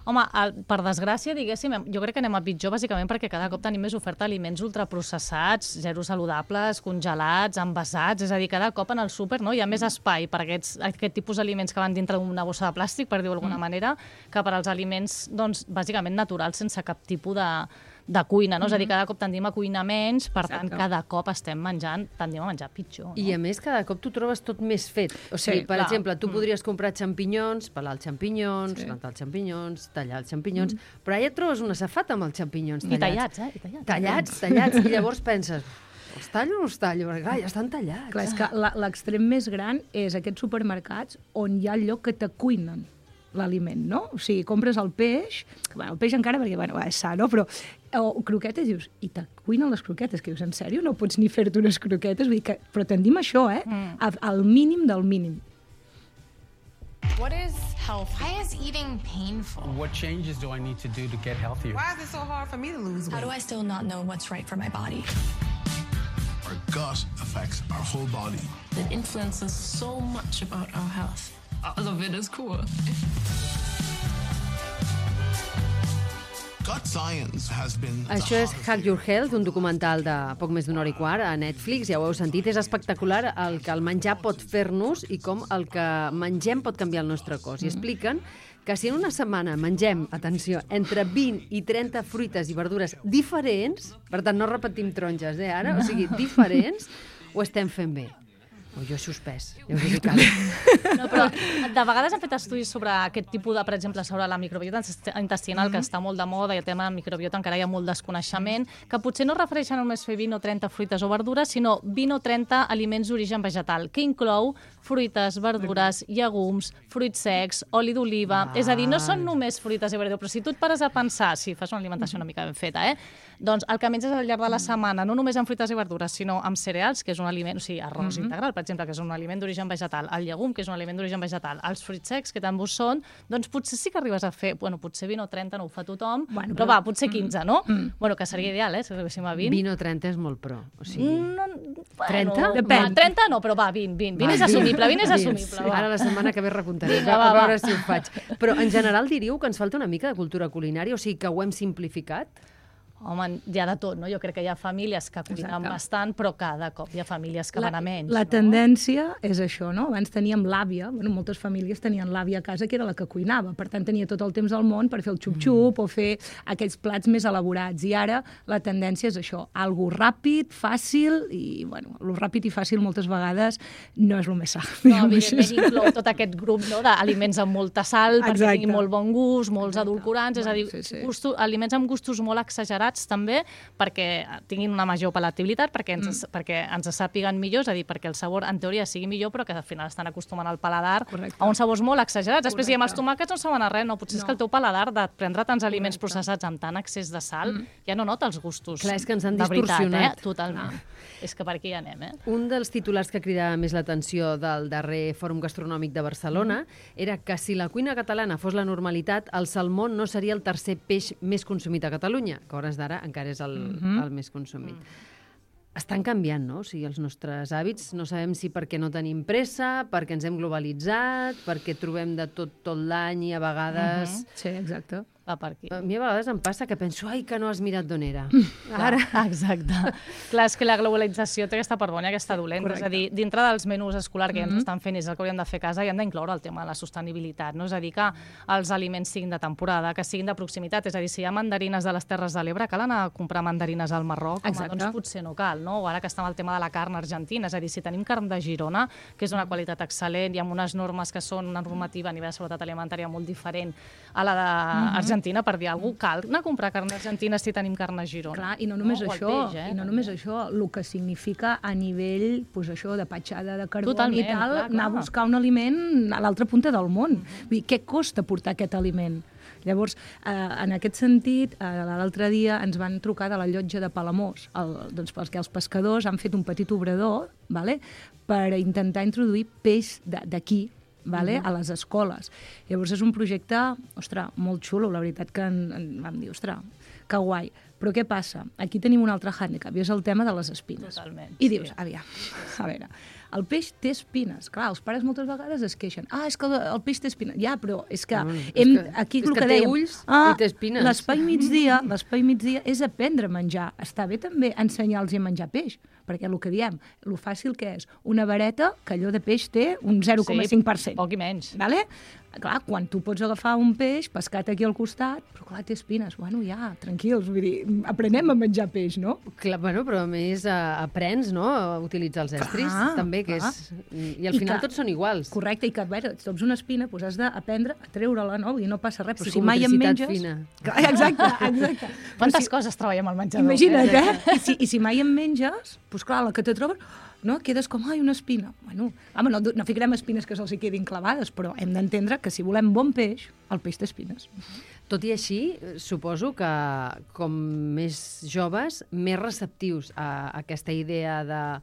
Home, per desgràcia, diguéssim, jo crec que anem a pitjor bàsicament perquè cada cop tenim més oferta d'aliments ultraprocessats, zero saludables, congelats, envasats, és a dir, cada cop en el súper hi ha més espai per aquest tipus d'aliments que van dintre d'una bossa de plàstic, per dir-ho d'alguna manera, que per als aliments, doncs, bàsicament naturals, sense cap tipus de cuina, no? És a dir, cada cop tendim a cuinar menys, per tant, cada cop tendim a menjar pitjor. No? I a més, cada cop tu trobes tot més fet. O sigui, per exemple, tu podries comprar xampinyons, pelar els xampinyons, rentar els xampinyons, tallar els xampinyons, però ja et trobes una safata amb els xampinyons tallats. I tallats, Tallats, i llavors penses, els tallo o no els tallo? Perquè, clar, ja estan tallats. Clar, és que l'extrem més gran és aquests supermercats on hi ha el lloc que te cuinen l'aliment, no? O sigui, compres el peix, el peix encara perquè, és sa, no? Però croquetes, dius, i te cuinen les croquetes, que dius, en sèrio? No pots ni fer-te unes croquetes? Vull dir que, però tendim això, al mínim del mínim. What is health? Why is eating painful? What changes do I need to do to get healthier? Why is it so hard for me to lose weight? How do I still not know what's right for my body? Our gut affects our whole body. It influences so much about our health. All of it is cool. Gut science has been... Això és Hack Your Health, un documental de poc més d'una hora i quart a Netflix, ja ho heu sentit, és espectacular el que el menjar pot fer-nos i com el que mengem pot canviar el nostre cos. I expliquen que si en una setmana mengem, atenció, entre 20 i 30 fruites i verdures diferents, per tant no repetim taronges, ara, o sigui, diferents, ho estem fent bé. Jo he suspès, ja us ho dic ara. No, però de vegades han fet estudis sobre aquest tipus de, per exemple, sobre la microbiota intestinal, que està molt de moda, i el tema de la microbiota encara hi ha molt desconeixement, que potser no refereixen només fer 20 o 30 fruites o verdures, sinó 20 o 30 aliments d'origen vegetal, que inclou fruites, verdures, llegums, fruits secs, oli d'oliva... És a dir, no són només fruites i verdures, però si tu et pares a pensar, si fas una alimentació una mica ben feta, doncs el que menges al llarg de la setmana, no només amb fruites i verdures, sinó amb cereals, que és un aliment, o sigui, arròs integral, per exemple, que és un aliment d'origen vegetal, el llegum, que és un aliment d'origen vegetal, els fruits secs, que també ho són, doncs potser sí que arribes a fer, potser 20 o 30 no ho fa tothom, però va, potser 15, no? Que seria ideal, si arribéssim a 20. 20 o 30 és molt pro. O sigui... 30? Depèn. 30 no, però va, 20 és assumible, 20 és assumible. Ara la setmana que ve recomptaré, a veure si ho faig. Però en general diríeu que ens falta una mica de cultura culinària, o sigui que ho hem simplificat? Home, hi ha de tot, no? Jo crec que hi ha famílies que cuinen bastant, però cada cop hi ha famílies que van a menys. La tendència és això, no? Abans teníem l'àvia, moltes famílies tenien l'àvia a casa que era la que cuinava, per tant tenia tot el temps del món per fer el xup-xup o fer aquells plats més elaborats. I ara la tendència és això, algo ràpid, fàcil, i el ràpid i fàcil moltes vegades no és el més sa. No, evidentment inclou tot aquest grup d'aliments amb molta sal, perquè tinguin molt bon gust, molts edulcorants, és a dir, aliments amb gustos molt exagerats també, perquè tinguin una major palatabilitat, perquè ens sàpiguen millor, és a dir, perquè el sabor en teoria sigui millor, però que al final estan acostumant el paladar a uns sabors molt exagerats. Després, i amb els tomàquets no saben a res, no? Potser és que el teu paladar, de prendre tants aliments processats amb tant excés de sal, ja no nota els gustos. Clar, és que ens han distorsionat. Totalment. És que per aquí ja anem, Un dels titulars que cridava més l'atenció del darrer Fòrum Gastronòmic de Barcelona era que si la cuina catalana fos la normalitat, el salmó no seria el tercer peix més consumit a Catalunya, que a hores d'ara encara és el més consumit. Estan canviant, no? O sigui, els nostres hàbits, no sabem si perquè no tenim pressa, perquè ens hem globalitzat, perquè trobem de tot l'any i a vegades... Sí, exacte. Va per aquí. A mi a vegades em passa que penso, ai, que no has mirat d'on era. Ara. Exacte. Clar, és que la globalització té aquesta part bona i aquesta dolenta. És a dir, dintre dels menús escolars que ja ens estan fent, és el que hauríem de fer a casa, i hem d'incloure el tema de la sostenibilitat, no? És a dir, que els aliments siguin de temporada, que siguin de proximitat. És a dir, si hi ha mandarines de les Terres de l'Ebre, cal anar a comprar mandarines al Marroc? Doncs potser no cal, no? O ara que està amb el tema de la carn argentina, és a dir, si tenim carn de Girona, que és d'una qualitat excel·lent i amb unes normes que són una normativa a nivell de seguretat alimentària molt diferent a la d'Argentina, per dir alguna cosa, cal anar a comprar carn argentina si tenim carn a Girona. Clar, i no només això, el que significa a nivell, això, de petjada de carboni i tal, anar a buscar un aliment a l'altra punta del món. Vull dir, què costa portar aquest aliment? Llavors, en aquest sentit, l'altre dia ens van trucar de la llotja de Palamós, perquè els pescadors han fet un petit obrador per intentar introduir peix d'aquí, a les escoles. Llavors és un projecte, molt xulo, la veritat que vam dir, que guai. Però què passa? Aquí tenim un altre hàndicap, i és el tema de les espines. Totalment. I dius, aviam, a veure, el peix té espines. Clar, els pares moltes vegades es queixen. És que el peix té espines. Ja, però és que... aquí el que té dèiem, ulls i té espines. L'espai migdia és aprendre a menjar. Està bé també ensenyar-los a menjar peix, perquè el que diem, el fàcil que és una vareta, que allò de peix té un 0,5%. Sí, poc i menys. Vale? Clar, quan tu pots agafar un peix pescat aquí al costat, però clar, té espines. Bueno, ja, tranquils, vull dir, aprenem a menjar peix, no? Clar, bueno, però a més aprens, no?, a utilitzar els estris, també, que és... I al final tots són iguals. Correcte, i que, a veure, tops una espina, doncs has d'aprendre a treure-la, no? I no passa res, però Sí, si com mai en menges... fina. Clar, exacte. Quantes coses treballem al menjador? Imagina't, I si mai en menges, doncs clar, la que te trobes... No? Quedes com, una espina. Bueno, home, no ficarem espines que se'ls quedin clavades, però hem d'entendre que si volem bon peix, el peix té espines. Tot i així, suposo que com més joves, més receptius a aquesta idea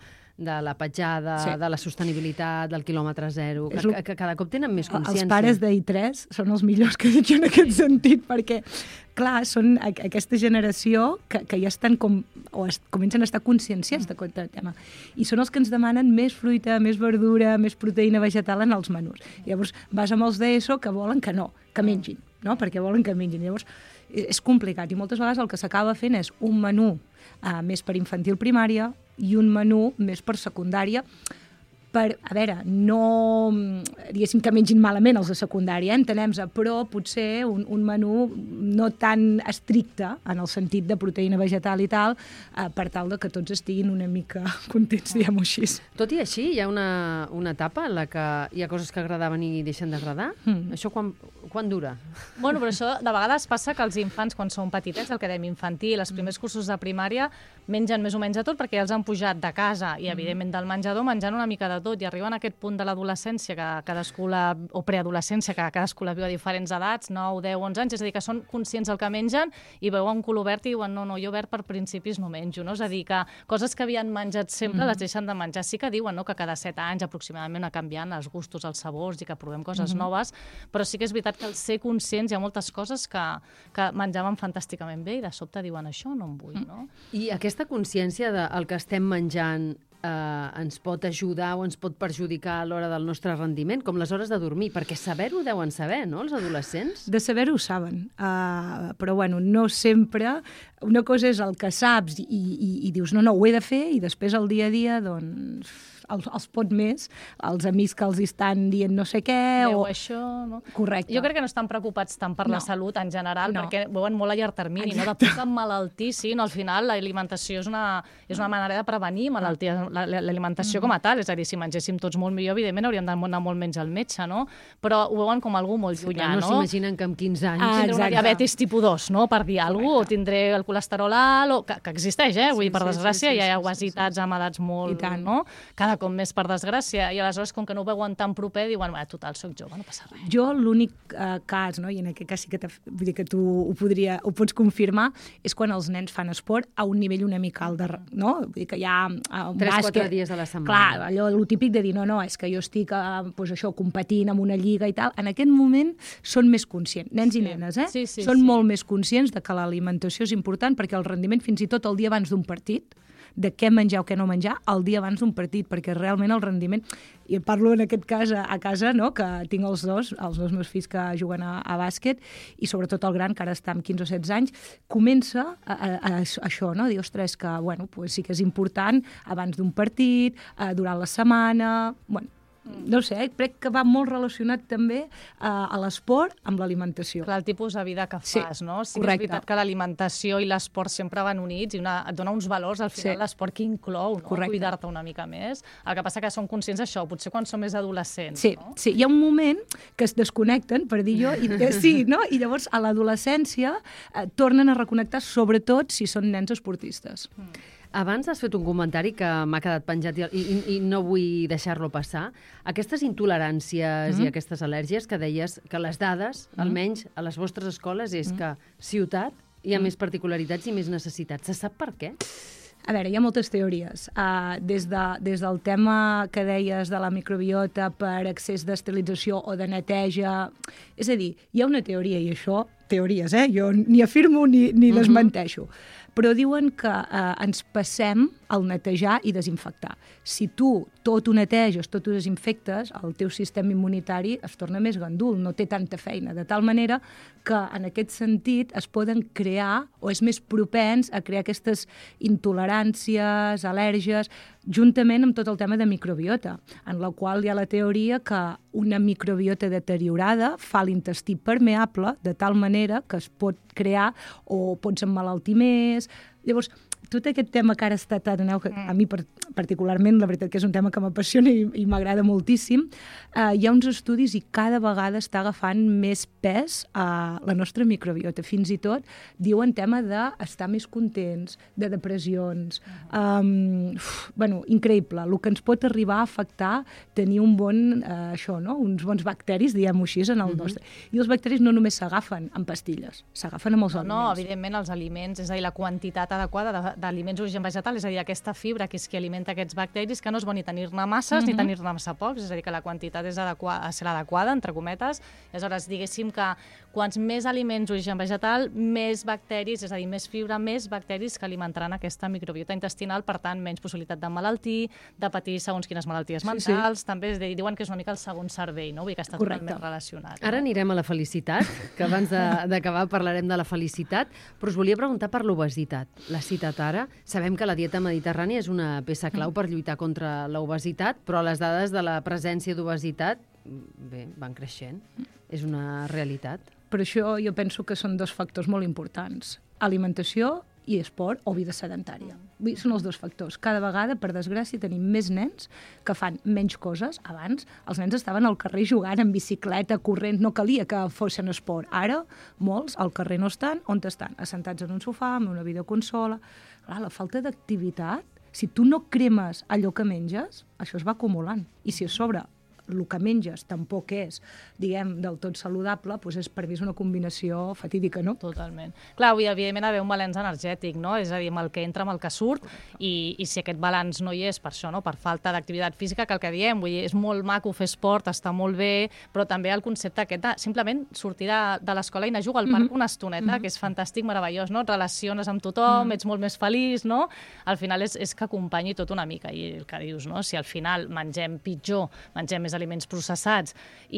de la petjada, de la sostenibilitat, del quilòmetre zero, que cada cop tenen més consciència. Els pares d'I3 són els millors que dic en aquest sentit, perquè, clar, són aquesta generació que ja estan comencen a estar conscienciats d'aquest tema. I són els que ens demanen més fruita, més verdura, més proteïna vegetal en els menús. Llavors, vas amb els d'ESO que volen que mengin, no? Perquè volen que mengin. Llavors, és complicat i moltes vegades el que s'acaba fent és un menú més per infantil primària i un menú més per secundària, per, a veure, no diguéssim que mengin malament els de secundària, entenem-se, però potser un menú no tan estricte en el sentit de proteïna vegetal i tal, per tal de que tots estiguin una mica contents, diguem-ho així. Tot i així, hi ha una etapa en la que hi ha coses que agradaven i deixen d'agradar? Això quan dura? Bueno, però això de vegades passa que els infants, quan són petitets, el que dèiem infantil, els primers cursos de primària, mengen més o menys de tot perquè ja els han pujat de casa i, evidentment, del menjador, menjant una mica de tot, i arriben a aquest punt de l'adolescència, o preadolescència, que cadascú la viu a diferents edats, 9, 10, 11 anys, és a dir, que són conscients del que mengen i veuen color verd i diuen, no, jo verd per principis no menjo, no? És a dir, que coses que havien menjat sempre les deixen de menjar. Sí que diuen que cada 7 anys aproximadament va canviant els gustos, els sabors i que provem coses noves, però sí que és veritat que al ser conscients hi ha moltes coses que menjaven fantàsticament bé i de sobte diuen, això no em vull, no? I aquesta consciència del que estem menjant ens pot ajudar o ens pot perjudicar a l'hora del nostre rendiment, com les hores de dormir, perquè saber-ho deuen saber, no?, els adolescents? De saber-ho saben, però bueno, no sempre. Una cosa és el que saps i dius, no, ho he de fer, i després el dia a dia, doncs, els pot més, els amics que els estan dient no sé què... això, no? Correcte. Jo crec que no estan preocupats tant per la salut en general, perquè veuen molt a llarg termini, no? De poc emmalaltir, sí, no? Al final l'alimentació és una manera de prevenir malalties, l'alimentació com a tal, és a dir, si mengéssim tots molt millor, evidentment hauríem d'anar molt menys al metge, no? Però ho veuen com algú molt llunyà, no? No s'imaginen que amb 15 anys... Tindré una diabetis tipus 2, no?, per dir alguna cosa, o tindré el colesterol alt, que existeix, vull dir, per desgràcia, hi ha obesitats amb edats molt, no? Cada cop més, per desgràcia, i aleshores, com que no ho veuen tan proper, diuen, total, soc jove, no passa res. Jo l'únic cas, no?, i en aquest cas sí que vull dir que tu ho pots confirmar, és quan els nens fan esport a un nivell una mica alt, no? Vull dir que hi ha 3-4 dies a la setmana. Clar, allò, el típic de dir, no, és que jo estic competint amb una lliga i tal. En aquest moment són més conscients, nens i nenes, són molt més conscients de que l'alimentació és important, perquè el rendiment, fins i tot el dia abans d'un partit, de què menjar o què no menjar el dia abans d'un partit, perquè realment el rendiment, i parlo en aquest cas a casa, no?, que tinc els dos meus fills que juguen a bàsquet, i sobretot el gran, que ara està amb 15 o 16 anys, comença a això, no?, dir, ostres, que bueno, pues sí que és important abans d'un partit, durant la setmana, bueno, no sé, crec que va molt relacionat també a l'esport amb l'alimentació. Clar, el tipus de vida que fas, no? Sí, és veritat que l'alimentació i l'esport sempre van units i et dona uns valors, al final, l'esport que inclou, no? Cuidar-te una mica més. El que passa que són conscients d'això, potser quan són més adolescents, no? Sí, hi ha un moment que es desconnecten, per dir jo, i llavors a l'adolescència tornen a reconnectar, sobretot si són nens esportistes. Abans has fet un comentari que m'ha quedat penjat i no vull deixar-lo passar. Aquestes intoleràncies i aquestes al·lèrgies que deies que les dades, almenys a les vostres escoles, és que ciutat hi ha més particularitats i més necessitats. Se sap per què? A veure, hi ha moltes teories. Des del tema que deies de la microbiota per excés d'esterilització o de neteja... És a dir, hi ha una teoria, i això té teories, jo ni afirmo ni desmenteixo, però diuen que ens passem al netejar i desinfectar. Si tu tot ho neteges, tot ho desinfectes, el teu sistema immunitari es torna més gandul, no té tanta feina, de tal manera que en aquest sentit es poden crear, o és més propens a crear aquestes intoleràncies, al·lèrgies, juntament amb tot el tema de microbiota, en la qual hi ha la teoria que una microbiota deteriorada fa l'intestí permeable de tal manera que es pot crear o pots emmalaltir més. Llavors, tot aquest tema que ara està que a mi particularment, la veritat que és un tema que m'apassiona i m'agrada moltíssim, hi ha uns estudis i cada vegada està agafant més pes a la nostra microbiota. Fins i tot diuen tema d'estar més contents, de depressions. Increïble. El que ens pot arribar a afectar tenir un bon, uns bons bacteris, diguem-ho així, en el nostre. I els bacteris no només s'agafen amb pastilles, s'agafen amb els aliments. No, evidentment els aliments, és a dir, la quantitat adequada d'aliments d'origen vegetal, és a dir, aquesta fibra que és qui alimenta aquests bacteris, que no és bo ni tenir-ne masses ni tenir-ne massa pocs, és a dir, que la quantitat és a ser adequada, entre cometes. Aleshores, diguéssim que quants més aliments d'origen vegetal, més bacteris, és a dir, més fibra, més bacteris que alimentaran aquesta microbiota intestinal, per tant, menys possibilitat d'emmalaltir, de patir segons quines malalties mentals, també diuen que és una mica el segon cervell, no? Vull dir que està totalment relacionat. Ara anirem a la felicitat, que abans d'acabar parlarem de la felicitat, però us volia preguntar per l'obesitat. L'ha citat ara. Sabem que la dieta mediterrània és una peça clau per lluitar contra l'obesitat, però les dades de la presència d'obesitat, van creixent. És una realitat. Per això jo penso que són dos factors molt importants. Alimentació i esport o vida sedentària. Són els dos factors. Cada vegada, per desgràcia, tenim més nens que fan menys coses. Abans, els nens estaven al carrer jugant en bicicleta, corrent, no calia que fossin esport. Ara, molts al carrer no estan. On estan? Assentats en un sofà, amb una videoconsola. La falta d'activitat, si tu no cremes allò que menges, això es va acumulant. I si a sobre el que menges tampoc és, diguem, del tot saludable, doncs és per mi una combinació fatídica, no? Totalment. Clar, avui, evidentment, haver un balanç energètic, no? És a dir, amb el que entra, amb el que surt, i si aquest balanç no hi és per això, no? Per falta d'activitat física, que el que diem, vull dir, és molt maco fer esport, està molt bé, però també el concepte aquest de simplement sortir de l'escola i anar a jugar al parc una estoneta, que és fantàstic, meravellós, no? Et relaciones amb tothom, ets molt més feliç, no? Al final és que acompanyi tot una mica, i el que dius, no? Si al final mengem pitjor, mengem més aliments processats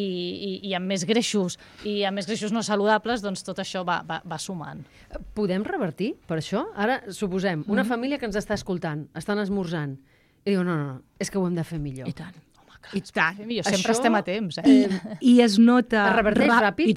i amb més greixos no saludables, doncs tot això va sumant. Podem revertir per això? Ara, suposem, una família que ens està escoltant, estan esmorzant, i diu, no, és que ho hem de fer millor. I tant. I tant. Sempre estem a temps. I es nota... Es reverteix ràpid?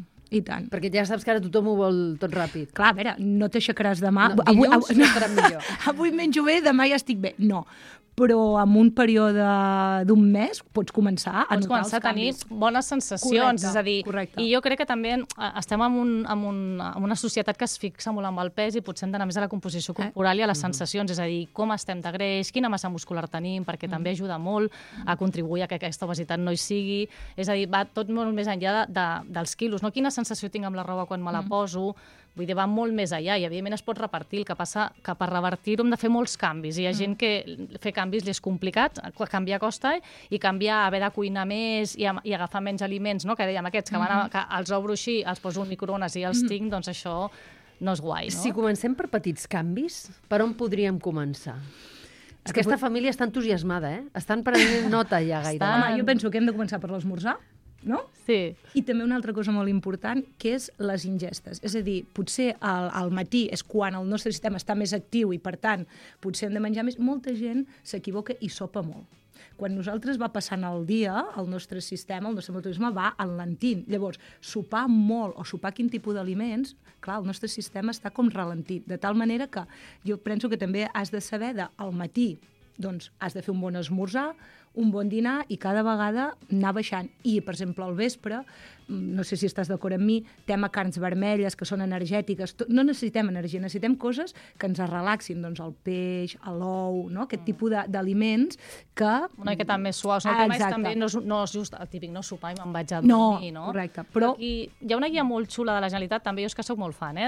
I tant. Perquè ja saps que ara tothom ho vol tot ràpid. Clar, a veure, no t'aixecaràs demà... Dilluns no estarà millor. Avui menjo bé, demà ja estic bé. No. Però en un període d'un mes pots començar a notar els canvis. Tenir bones sensacions, és a dir, i jo crec que també estem en una societat que es fixa molt amb el pes i potser hem d'anar més a la composició corporal i a les sensacions, és a dir, com estem de greix, quina massa muscular tenim, perquè també ajuda molt a contribuir a que aquesta obesitat no hi sigui, és a dir, va tot molt més enllà dels quilos, no? Quina sensació tinc amb la roba quan me la poso, vull dir, va molt més allà i evidentment es pot repartir, el que passa que per revertir-ho hem de fer molts canvis, i hi ha gent que fer canvis li és complicat, canviar costa i canviar, haver de cuinar més i agafar menys aliments, no? Que dèiem aquests, que els obro així, els poso al microones i els tinc, doncs això no és guai, no? Si comencem per petits canvis, per on podríem començar? Aquesta família està entusiasmada, Estan prenent nota ja gaire. Home, jo penso que hem de començar per l'esmorzar, no? Sí. I també una altra cosa molt important, que és les ingestes. És a dir, potser al matí és quan el nostre sistema està més actiu i, per tant, potser hem de menjar més. Molta gent s'equivoca i sopa molt. Quan nosaltres va passant el dia, el nostre sistema, el nostre metabolisme va enlentint. Llavors, sopar molt o sopar quin tipus d'aliments, clar, el nostre sistema està com ralentit. De tal manera que jo penso que també has de saber al matí, doncs has de fer un bon esmorzar, un bon dinar i cada vegada anar baixant. I, per exemple, al vespre, no sé si estàs d'acord amb mi, tema carns vermelles, que són energètiques, no necessitem energia, necessitem coses que ens relaxin, doncs el peix, l'ou, no? Aquest tipus d'aliments que... Una miqueta més suaus, no? També no és just el típic, no sopar i me'n vaig a dormir, no? Correcte, però... Hi ha una guia molt xula de la Generalitat, també jo és que soc molt fan,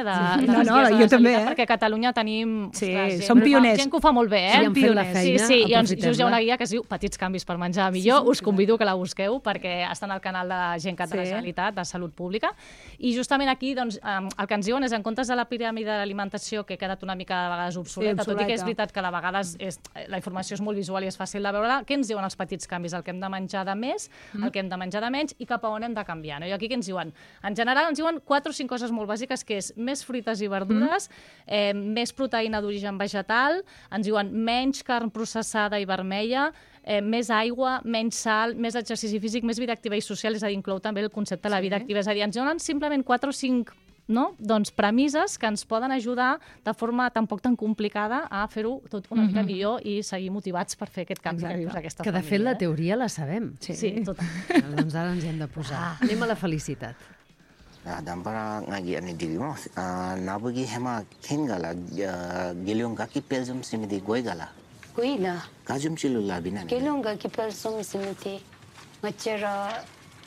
jo també, perquè a Catalunya tenim... Sí, som pioners. Gent que ho fa molt bé, Som pioners. Sí, i just hi ha una guia que es diu Petits canvis canvis per menjar millor, us convido que la busqueu perquè està en el canal de GenCat de la Generalitat, de Salut Pública. I justament aquí doncs, el que ens diuen és, en comptes de la piràmide de l'alimentació, que ha quedat una mica de vegades obsoleta, tot i que és veritat que de vegades la informació és molt visual i és fàcil de veure, què ens diuen els petits canvis? El que hem de menjar de més, el que hem de menjar de menys i cap a on hem de canviar. No? I aquí què ens diuen? En general ens diuen 4 o 5 coses molt bàsiques, que és més fruites i verdures, més proteïna d'origen vegetal, ens diuen menys carn processada i vermella, més aigua, menys sal, més exercici físic, més vida activa i social, és a dir, inclou també el concepte de la vida activa. És a dir, ens donen simplement 4 o 5 premisses que ens poden ajudar de forma tampoc tan complicada a fer-ho tot una mica millor i seguir motivats per fer aquest canvi que dius aquesta família. Que de fet la teoria la sabem. Sí, total. Doncs ara ens hi hem de posar. Anem a la felicitat. Dampara ngaji ani diri mo nabugi hema kengala gelion gaki pelzum simiti goigala goila kajum chilula binani gelion gaki pelzum simiti ngachera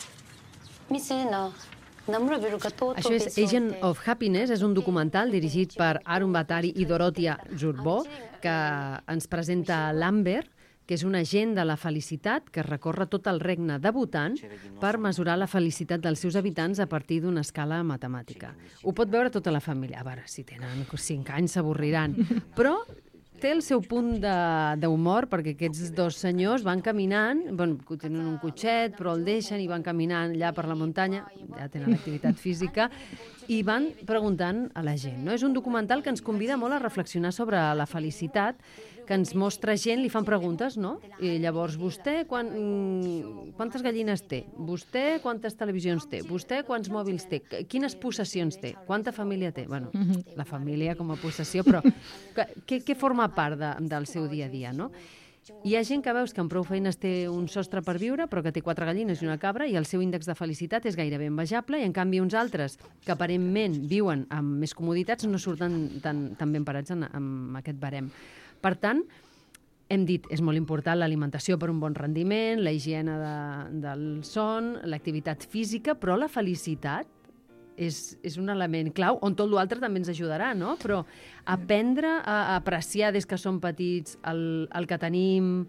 misena namro beruka to. Això és Agent of Happiness, és un documental dirigit per Arun Batari i Dorothea Zurbo, que ens presenta l'Amber, que és un agent de la felicitat que recorre tot el regne de Bhutan per mesurar la felicitat dels seus habitants a partir d'una escala matemàtica. Ho pot veure tota la família. A veure, si tenen 5 anys s'avorriran. Però té el seu punt d'humor, perquè aquests 2 senyors van caminant, tenen un cotxet, però el deixen i van caminant allà per la muntanya, ja tenen activitat física, i van preguntant a la gent. No? És un documental que ens convida molt a reflexionar sobre la felicitat, que ens mostra gent, li fan preguntes, no? I llavors, vostè quantes gallines té? Vostè quantes televisions té? Vostè quants mòbils té? Quines possessions té? Quanta família té? Bueno, la família com a possessió, però què forma part del seu dia a dia, no? Hi ha gent que veus que amb prou feines té un sostre per viure, però que té 4 gallines i una cabra, i el seu índex de felicitat és gairebé envejable, i en canvi uns altres, que aparentment viuen amb més comoditats, no surten tan ben parats amb aquest barem. Per tant, hem dit, és molt important l'alimentació per un bon rendiment, la higiene del son, l'activitat física, però la felicitat és un element clau, on tot l'altre també ens ajudarà, no? Però aprendre a apreciar des que som petits el que tenim,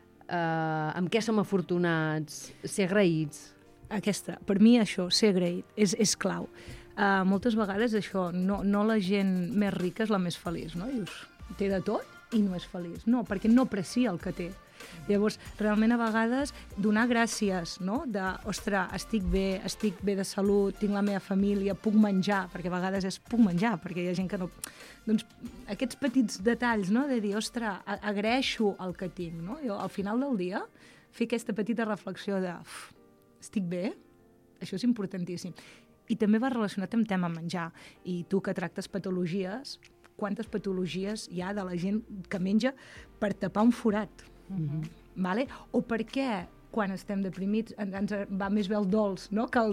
amb què som afortunats, ser agraïts. Per mi això, ser agraït, és clau. Moltes vegades això, no la gent més rica és la més feliç, no? Dius, té de tot i no és feliç. No, perquè no aprecia el que té. Llavors, realment a vegades donar gràcies, no? Ostres, estic bé de salut, tinc la meva família, puc menjar, perquè a vegades puc menjar, perquè hi ha gent que no... Doncs aquests petits detalls, no? De dir, ostres, agraeixo el que tinc, no? Jo, al final del dia, fer aquesta petita reflexió de estic bé, això és importantíssim. I també va relacionat amb tema menjar. I tu que tractes patologies, quantes patologies hi ha de la gent que menja per tapar un forat. Vale? O per què quan estem deprimits ens va més bé el dolç, no? Que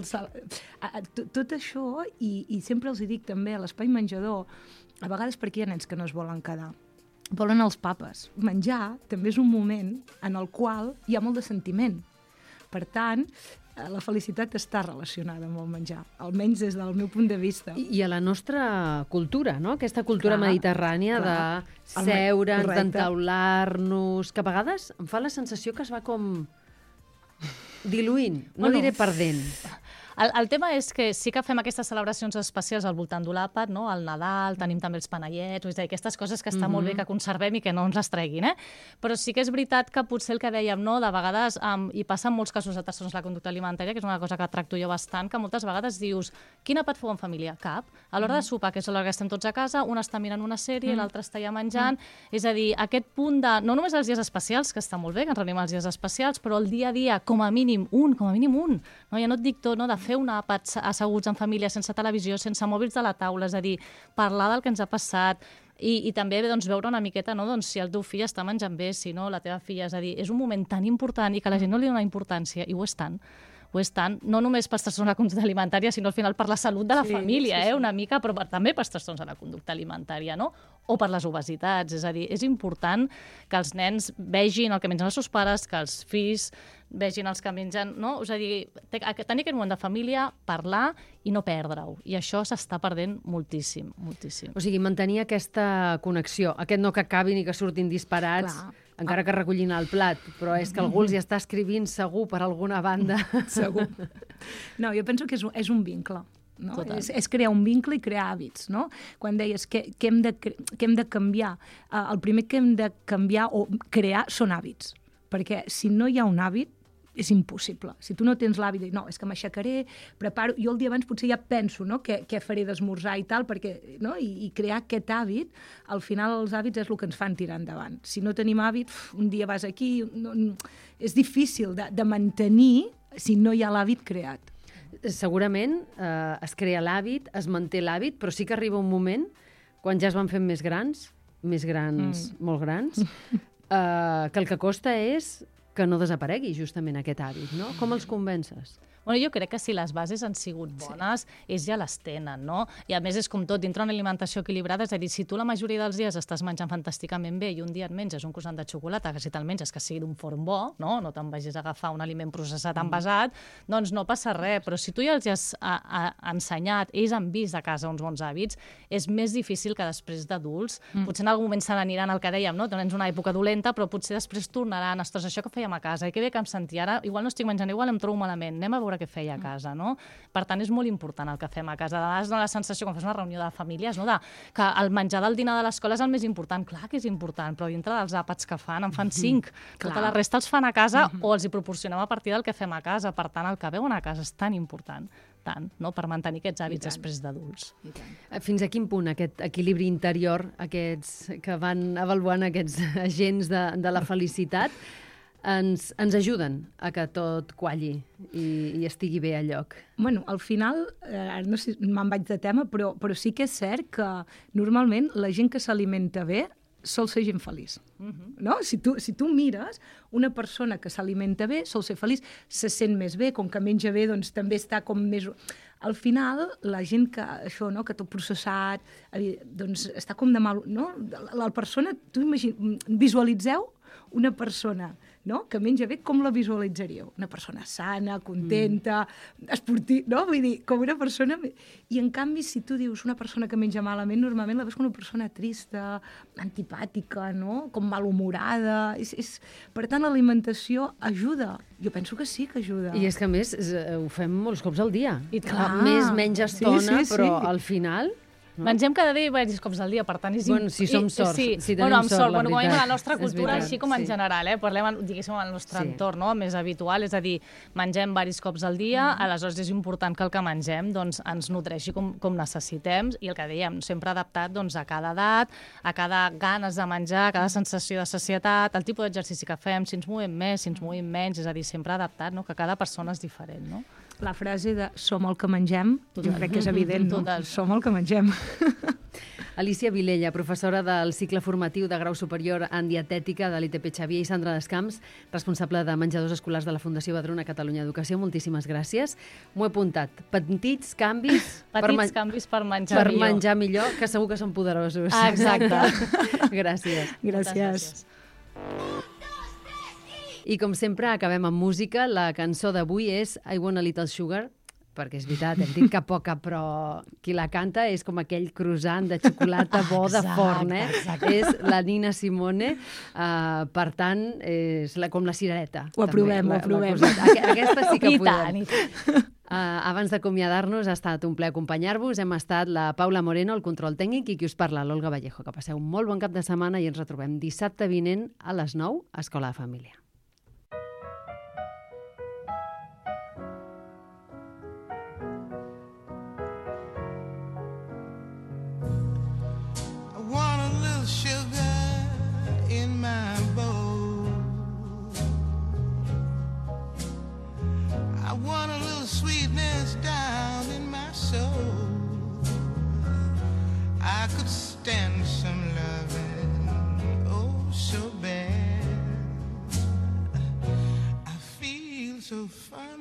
tot això, i sempre els dic també a l'espai menjador, a vegades perquè hi ha nens que no es volen quedar, volen els papes. Menjar també és un moment en el qual hi ha molt de sentiment. Per tant, la felicitat està relacionada amb el menjar, almenys des del meu punt de vista. I a la nostra cultura, no? Aquesta cultura mediterrània de seure'ns, d'entaular-nos, que a vegades em fa la sensació que es va com diluint, no diré perdent. El tema és que sí que fem aquestes celebracions especials al voltant d'un àpat, no? Al Nadal, tenim també els panellets, és a dir, aquestes coses que està molt bé que conservem i que no ens les treguin, Però sí que és veritat que potser el que dèiem, no? De vegades, i passa en molts casos de trastorns de la conducta alimentària, que és una cosa que tracto jo bastant, que moltes vegades dius, quin àpat feu en família? Cap. A l'hora de sopar, que és l'hora que estem tots a casa, un està mirant una sèrie, l'altre està ja menjant, és a dir, aquest punt de, no només els dies especials, que està molt bé, que ens reunim els dies especials, però el dia a dia, com a mínim un, no? Ja no et dic tot, no? De fer un àpat asseguts en família, sense televisió, sense mòbils de la taula, és a dir, parlar del que ens ha passat i també doncs, veure una miqueta doncs, si el teu fill està menjant bé, si no, la teva filla, és a dir, és un moment tan important i que la gent no li dona importància, i ho és tant, no només pels trastorns de la conducta alimentària, sinó al final per la salut de la família, una mica, però també pels trastorns de la conducta alimentària, no? O per les obesitats, és a dir, és important que els nens vegin el que mengen els seus pares, que els fills vegin els que mengen, no? És a dir, tenir aquest moment de família, parlar i no perdre-ho. I això s'està perdent moltíssim, moltíssim. O sigui, mantenir aquesta connexió, aquest no que acabin i que surtin disparats, encara que recollin el plat, però és que algú els hi està escrivint segur per alguna banda. Segur. No, jo penso que és un vincle. No? És crear un vincle i crear hàbits. No? Quan deies que hem de canviar, el primer que hem de canviar o crear són hàbits. Perquè si no hi ha un hàbit, és impossible. Si tu no tens l'hàbit de dir, no, és que m'aixecaré, preparo... Jo el dia abans potser ja penso, no?, què faré d'esmorzar i tal, perquè, no?, i crear aquest hàbit, al final els hàbits és el que ens fan tirar endavant. Si no tenim hàbit, un dia vas aquí... és difícil de mantenir si no hi ha l'hàbit creat. Segurament es crea l'hàbit, es manté l'hàbit, però sí que arriba un moment, quan ja es van fent més grans, molt grans, que el que costa és que no desaparegui justament aquest hàbit, no? Com els convences? Bueno, jo crec que si les bases han sigut bones, ells ja les tenen, no? I a més és com tot, dintre una alimentació equilibrada, és a dir, si tu la majoria dels dies estàs menjant fantàsticament bé i un dia et menges un croissant de xocolata, que si te'l menges que sigui d'un forn bo, no te'n vagis a agafar un aliment processat envasat, doncs no passa res. Però si tu ja els has ensenyat, ells han vist a casa uns bons hàbits, és més difícil que després d'adults, potser en algun moment se n'aniran el que dèiem, no? Tens una època dolenta, però potser després tornaran, ostres, això que fèiem a casa, i que bé que em sentia, ara igual no estic menjant, igual em trobo malament, anem a veure què feia a casa, no? Per tant, és molt important el que fem a casa. De vegades la sensació, quan fas una reunió de famílies, no? Que el menjar del dinar de l'escola és el més important. Clar que és important, però dintre dels àpats que fan, en fan 5. Tota la resta els fan a casa o els hi proporcionem a partir del que fem a casa. Per tant, el que veuen a casa és tan important, tant, no?, per mantenir aquests hàbits després d'adults. Fins a quin punt aquest equilibri interior, aquests que van avaluant aquests agents de la felicitat, ens ajuden a que tot qualli i estigui bé a lloc? Bueno, al final, no sé, me'n vaig de tema, però sí que és cert que normalment la gent que s'alimenta bé sol ser gent feliç. No? Si tu mires, una persona que s'alimenta bé sol ser feliç, se sent més bé, com que menja bé, doncs també està com més... Al final, la gent que, això, no?, que tot processat, doncs està com de mal... No? La persona, tu visualitzeu una persona, no?, que menja bé, com la visualitzaríeu? Una persona sana, contenta, esportiva, no? Vull dir, com una persona... I en canvi, si tu dius una persona que menja malament, normalment la veus com una persona trista, antipàtica, no?, com malhumorada. Per tant, l'alimentació ajuda. Jo penso que sí que ajuda. I és que, a més, ho fem molts cops al dia. I clar. Menys estona, però al final... No? Mengem cada dia diversos cops al dia, per tant... Bueno, si som sorts, si tenim sort, la veritat. Com a la nostra cultura, així com en general, parlem, diguéssim, al nostre entorn, no?, més habitual, és a dir, mengem diversos cops al dia, aleshores és important que el que mengem doncs, ens nodreixi com necessitem, i el que dèiem, sempre adaptat doncs, a cada edat, a cada ganes de menjar, a cada sensació de sacietat, el tipus d'exercici que fem, si ens movem més, si ens movem menys, és a dir, sempre adaptat, no?, que cada persona és diferent, no? La frase de som el que mengem, jo crec que és evident, no? Som el que mengem. Alicia Vilella, professora del cicle formatiu de grau superior en dietètica de l'ITP Xavier, i Sandra Descamps, responsable de menjadors escolars de la Fundació Badruna Catalunya Educació. Moltíssimes gràcies. M'ho he apuntat. Petits canvis per menjar millor, que segur que són poderosos. Exacte. Gràcies. Gràcies. I com sempre acabem amb música. La cançó d'avui és I Want a Little Sugar, perquè és veritat, hem dit que poca, però qui la canta és com aquell croissant de xocolata bo de forn, És la Nina Simone, per tant, és com la cirereta. Ho aprovem. Aquesta sí que podem. Abans d'acomiadar-nos, ha estat un plaer acompanyar-vos. Hem estat la Paula Moreno, el control tècnic, i qui us parla, l'Olga Vallejo. Que passeu un molt bon cap de setmana i ens retrobem dissabte vinent a les 9 a Escola de Família. I could stand some loving, oh, so bad. I feel so fine.